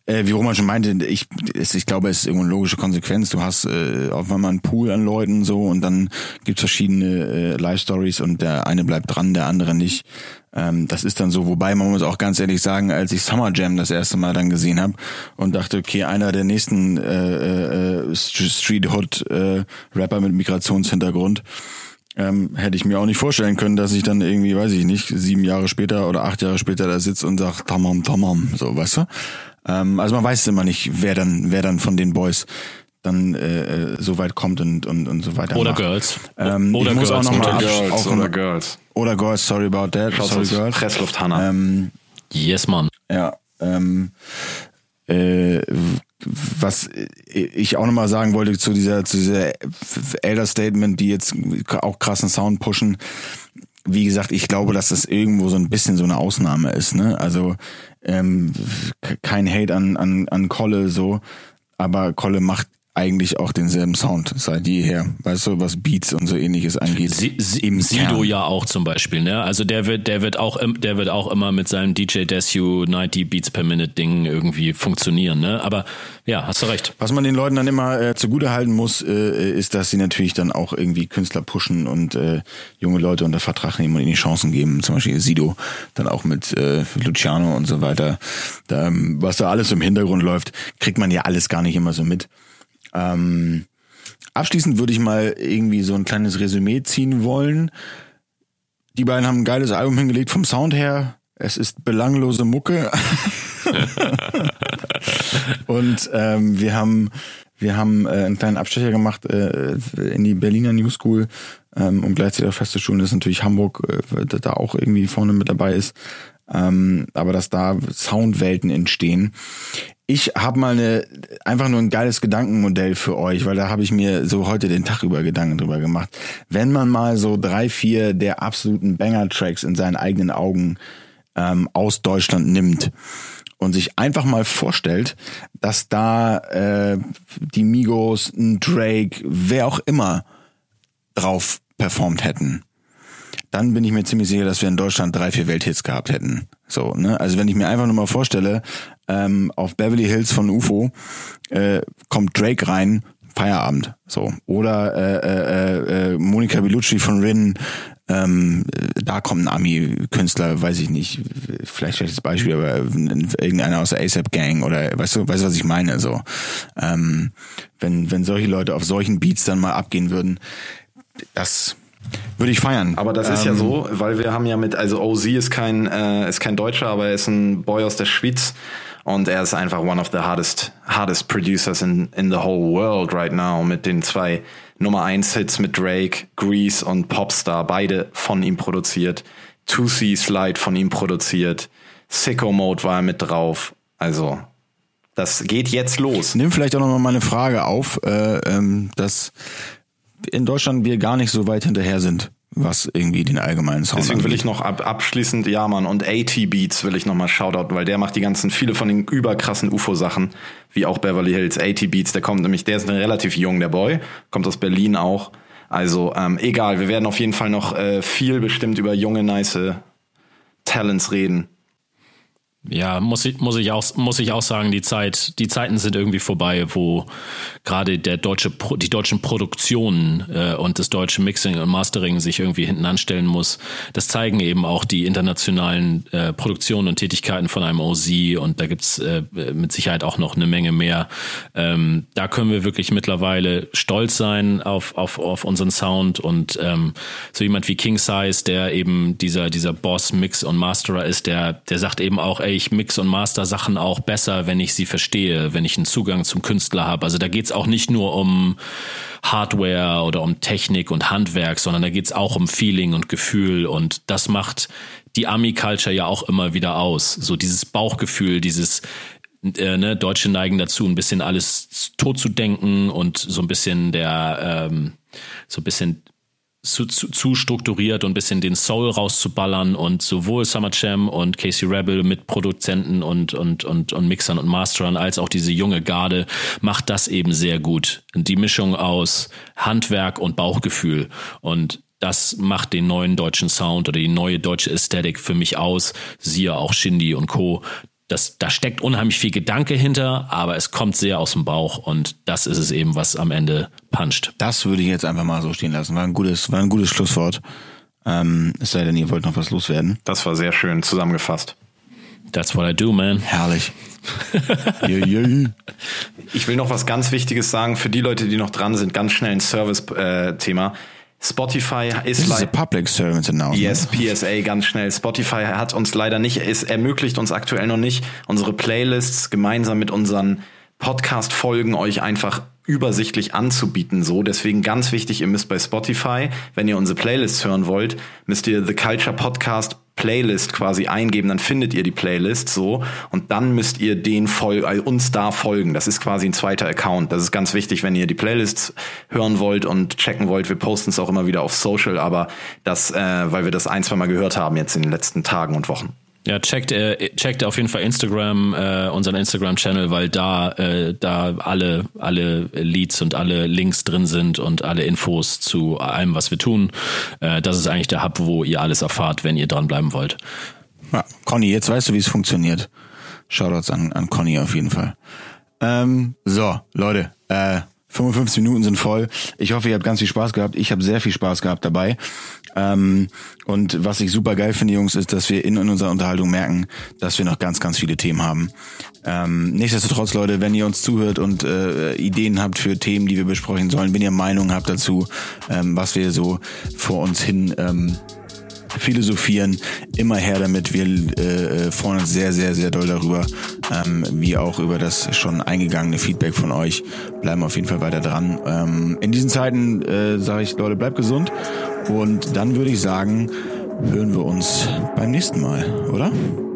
Äh, wie Roman schon meinte, ich, ich glaube, es ist irgendwo eine logische Konsequenz. Du hast äh, auf einmal einen Pool an Leuten so und dann gibt's verschiedene äh, Live-Stories und der eine bleibt dran, der andere nicht. Ähm, das ist dann so, wobei man muss auch ganz ehrlich sagen, als ich Summer Jam das erste Mal dann gesehen habe und dachte, okay, einer der nächsten äh, äh, Street Hood äh, Rapper mit Migrationshintergrund, ähm, hätte ich mir auch nicht vorstellen können, dass ich dann irgendwie, weiß ich nicht, sieben Jahre später oder acht Jahre später da sitze und sag tamam, tamam, so, weißt du? Ähm, also man weiß immer nicht, wer dann, wer dann von den Boys dann äh, so weit kommt und und und so weiter. Oder macht. Girls. Ähm, oder ich muss Girls. auch noch mal Oder absch- Girls. auch Oder noch- Girls. Oder Girls, sorry about that. Sorry, Girls. Pressluft Hanna. Ähm, Yes, Mann. ja, ähm, äh, was ich auch nochmal sagen wollte zu dieser, zu dieser Elder Statement, die jetzt auch krassen Sound pushen. Wie gesagt, ich glaube, dass das irgendwo so ein bisschen so eine Ausnahme ist, ne? Also, ähm, kein Hate an, an, an Kolle so, aber Kolle macht eigentlich auch denselben Sound seit jeher, weißt du, was Beats und so ähnliches angeht. Si, si, Im Sido Kern. ja auch zum Beispiel, ne? Also der wird, der wird auch, im- der wird auch immer mit seinem D J Desu neunzig Beats per Minute Ding irgendwie funktionieren, ne? Aber ja, hast du recht. Was man den Leuten dann immer äh, zugutehalten muss, äh, ist, dass sie natürlich dann auch irgendwie Künstler pushen und äh, junge Leute unter Vertrag nehmen und ihnen die Chancen geben. Zum Beispiel Sido, dann auch mit äh, Luciano und so weiter. Da, ähm, was da alles im Hintergrund läuft, kriegt man ja alles gar nicht immer so mit. Ähm, abschließend würde ich mal irgendwie so ein kleines Resümee ziehen wollen. Die beiden haben ein geiles Album hingelegt vom Sound her. Es ist belanglose Mucke. Und ähm, wir haben wir haben äh, einen kleinen Abstecher gemacht äh, in die Berliner New School, ähm, um gleichzeitig auch festzustellen, dass natürlich Hamburg äh, da auch irgendwie vorne mit dabei ist. Ähm, aber dass da Soundwelten entstehen. Ich habe mal eine einfach nur ein geiles Gedankenmodell für euch, weil da habe ich mir so heute den Tag über Gedanken drüber gemacht. Wenn man mal so drei, vier der absoluten Banger-Tracks in seinen eigenen Augen ähm, aus Deutschland nimmt und sich einfach mal vorstellt, dass da äh, die Migos, ein Drake, wer auch immer drauf performt hätten, dann bin ich mir ziemlich sicher, dass wir in Deutschland drei, vier Welthits gehabt hätten. So, ne? Also wenn ich mir einfach nur mal vorstelle, ähm, auf Beverly Hills von U F O äh, kommt Drake rein, Feierabend. So. Oder äh, äh, äh, Monica Bellucci von Rin, ähm, da kommt ein Ami-Künstler, weiß ich nicht, vielleicht schlechtes Beispiel, aber irgendeiner aus der A$AP Gang oder weißt du, weißt du, was ich meine? So, ähm, wenn wenn solche Leute auf solchen Beats dann mal abgehen würden, das würde ich feiern. Aber das ist ähm, ja so, weil wir haben ja mit, also O Z ist kein äh, ist kein Deutscher, aber er ist ein Boy aus der Schweiz und er ist einfach one of the hardest hardest producers in in the whole world right now mit den zwei Nummer eins Hits mit Drake, Grease und Popstar, beide von ihm produziert. two C Slide von ihm produziert. Sicko Mode war er mit drauf. Also das geht jetzt los. Nimm vielleicht auch noch mal meine Frage auf, äh, ähm, dass in Deutschland wir gar nicht so weit hinterher sind, was irgendwie den allgemeinen Sound Deswegen will angeht. ich noch ab, abschließend, ja Mann, und AT Beats will ich nochmal Shoutout, weil der macht die ganzen, viele von den überkrassen U F O-Sachen, wie auch Beverly Hills, AT Beats, der kommt nämlich, der ist relativ jung, der Boy, kommt aus Berlin auch. Also ähm, egal, wir werden auf jeden Fall noch äh, viel bestimmt über junge, nice Talents reden. Ja, muss ich, muss ich auch, muss ich auch sagen, die Zeit, die Zeiten sind irgendwie vorbei, wo gerade der deutsche, die deutschen Produktionen äh, und das deutsche Mixing und Mastering sich irgendwie hinten anstellen muss. Das zeigen eben auch die internationalen äh, Produktionen und Tätigkeiten von einem O Z und da gibt's äh, mit Sicherheit auch noch eine Menge mehr. Ähm, da können wir wirklich mittlerweile stolz sein auf, auf, auf unseren Sound und ähm, so jemand wie King Size, der eben dieser, dieser Boss, Mix und Masterer ist, der, der sagt eben auch, ey, ich mix und master Sachen auch besser, wenn ich sie verstehe, wenn ich einen Zugang zum Künstler habe. Also da geht's auch nicht nur um Hardware oder um Technik und Handwerk, sondern da geht's auch um Feeling und Gefühl und das macht die Ami-Culture ja auch immer wieder aus. So dieses Bauchgefühl, dieses äh, ne, Deutsche neigen dazu, ein bisschen alles tot zu denken und so ein bisschen der, ähm, so ein bisschen Zu, zu, zu strukturiert und ein bisschen den Soul rauszuballern und sowohl Summer Jam und Casey Rebel mit Produzenten und, und, und, und Mixern und Masterern als auch diese junge Garde macht das eben sehr gut. Die Mischung aus Handwerk und Bauchgefühl und das macht den neuen deutschen Sound oder die neue deutsche Ästhetik für mich aus. Siehe auch Shindy und Co. das, da steckt unheimlich viel Gedanke hinter, aber es kommt sehr aus dem Bauch und das ist es eben, was am Ende puncht. Das würde ich jetzt einfach mal so stehen lassen. War ein gutes, war ein gutes Schlusswort. Ähm, es sei denn, ihr wollt noch was loswerden. Das war sehr schön zusammengefasst. That's what I do, man. Herrlich. yeah, yeah. Ich will noch was ganz Wichtiges sagen für die Leute, die noch dran sind. Ganz schnell ein Service-Thema. Äh, Spotify ist leider Public Service Announcement. Yes, P S A, ganz schnell. Spotify hat uns leider nicht, es ermöglicht uns aktuell noch nicht, unsere Playlists gemeinsam mit unseren Podcast-Folgen euch einfach übersichtlich anzubieten. So, deswegen ganz wichtig, ihr müsst bei Spotify, wenn ihr unsere Playlists hören wollt, müsst ihr The Culture Podcast Playlist quasi eingeben, dann findet ihr die Playlist so und dann müsst ihr den Fol- also uns da folgen. Das ist quasi ein zweiter Account. Das ist ganz wichtig, wenn ihr die Playlists hören wollt und checken wollt. Wir posten es auch immer wieder auf Social, aber das, äh, weil wir das ein, zwei Mal gehört haben jetzt in den letzten Tagen und Wochen. Ja, checkt, äh, checkt auf jeden Fall Instagram, äh, unseren Instagram-Channel, weil da, äh, da alle, alle Leads und alle Links drin sind und alle Infos zu allem, was wir tun. Äh, das ist eigentlich der Hub, wo ihr alles erfahrt, wenn ihr dranbleiben wollt. Ja, Conny, jetzt weißt du, wie es funktioniert. Shoutouts an, an Conny auf jeden Fall. Ähm, so, Leute, äh, fünfundfünfzig Minuten sind voll. Ich hoffe, ihr habt ganz viel Spaß gehabt. Ich habe sehr viel Spaß gehabt dabei. Ähm, und was ich super geil finde, Jungs, ist, dass wir in, in unserer Unterhaltung merken, dass wir noch ganz, ganz viele Themen haben. Ähm, nichtsdestotrotz, Leute, wenn ihr uns zuhört und äh, Ideen habt für Themen, die wir besprechen sollen, wenn ihr Meinungen habt dazu, ähm, was wir so vor uns hin ähm, philosophieren, immer her damit. Wir äh, freuen uns sehr, sehr, sehr doll darüber, ähm, wie auch über das schon eingegangene Feedback von euch. Bleiben auf jeden Fall weiter dran. Ähm, in diesen Zeiten äh, sage ich, Leute, bleibt gesund und dann würde ich sagen, hören wir uns beim nächsten Mal, oder?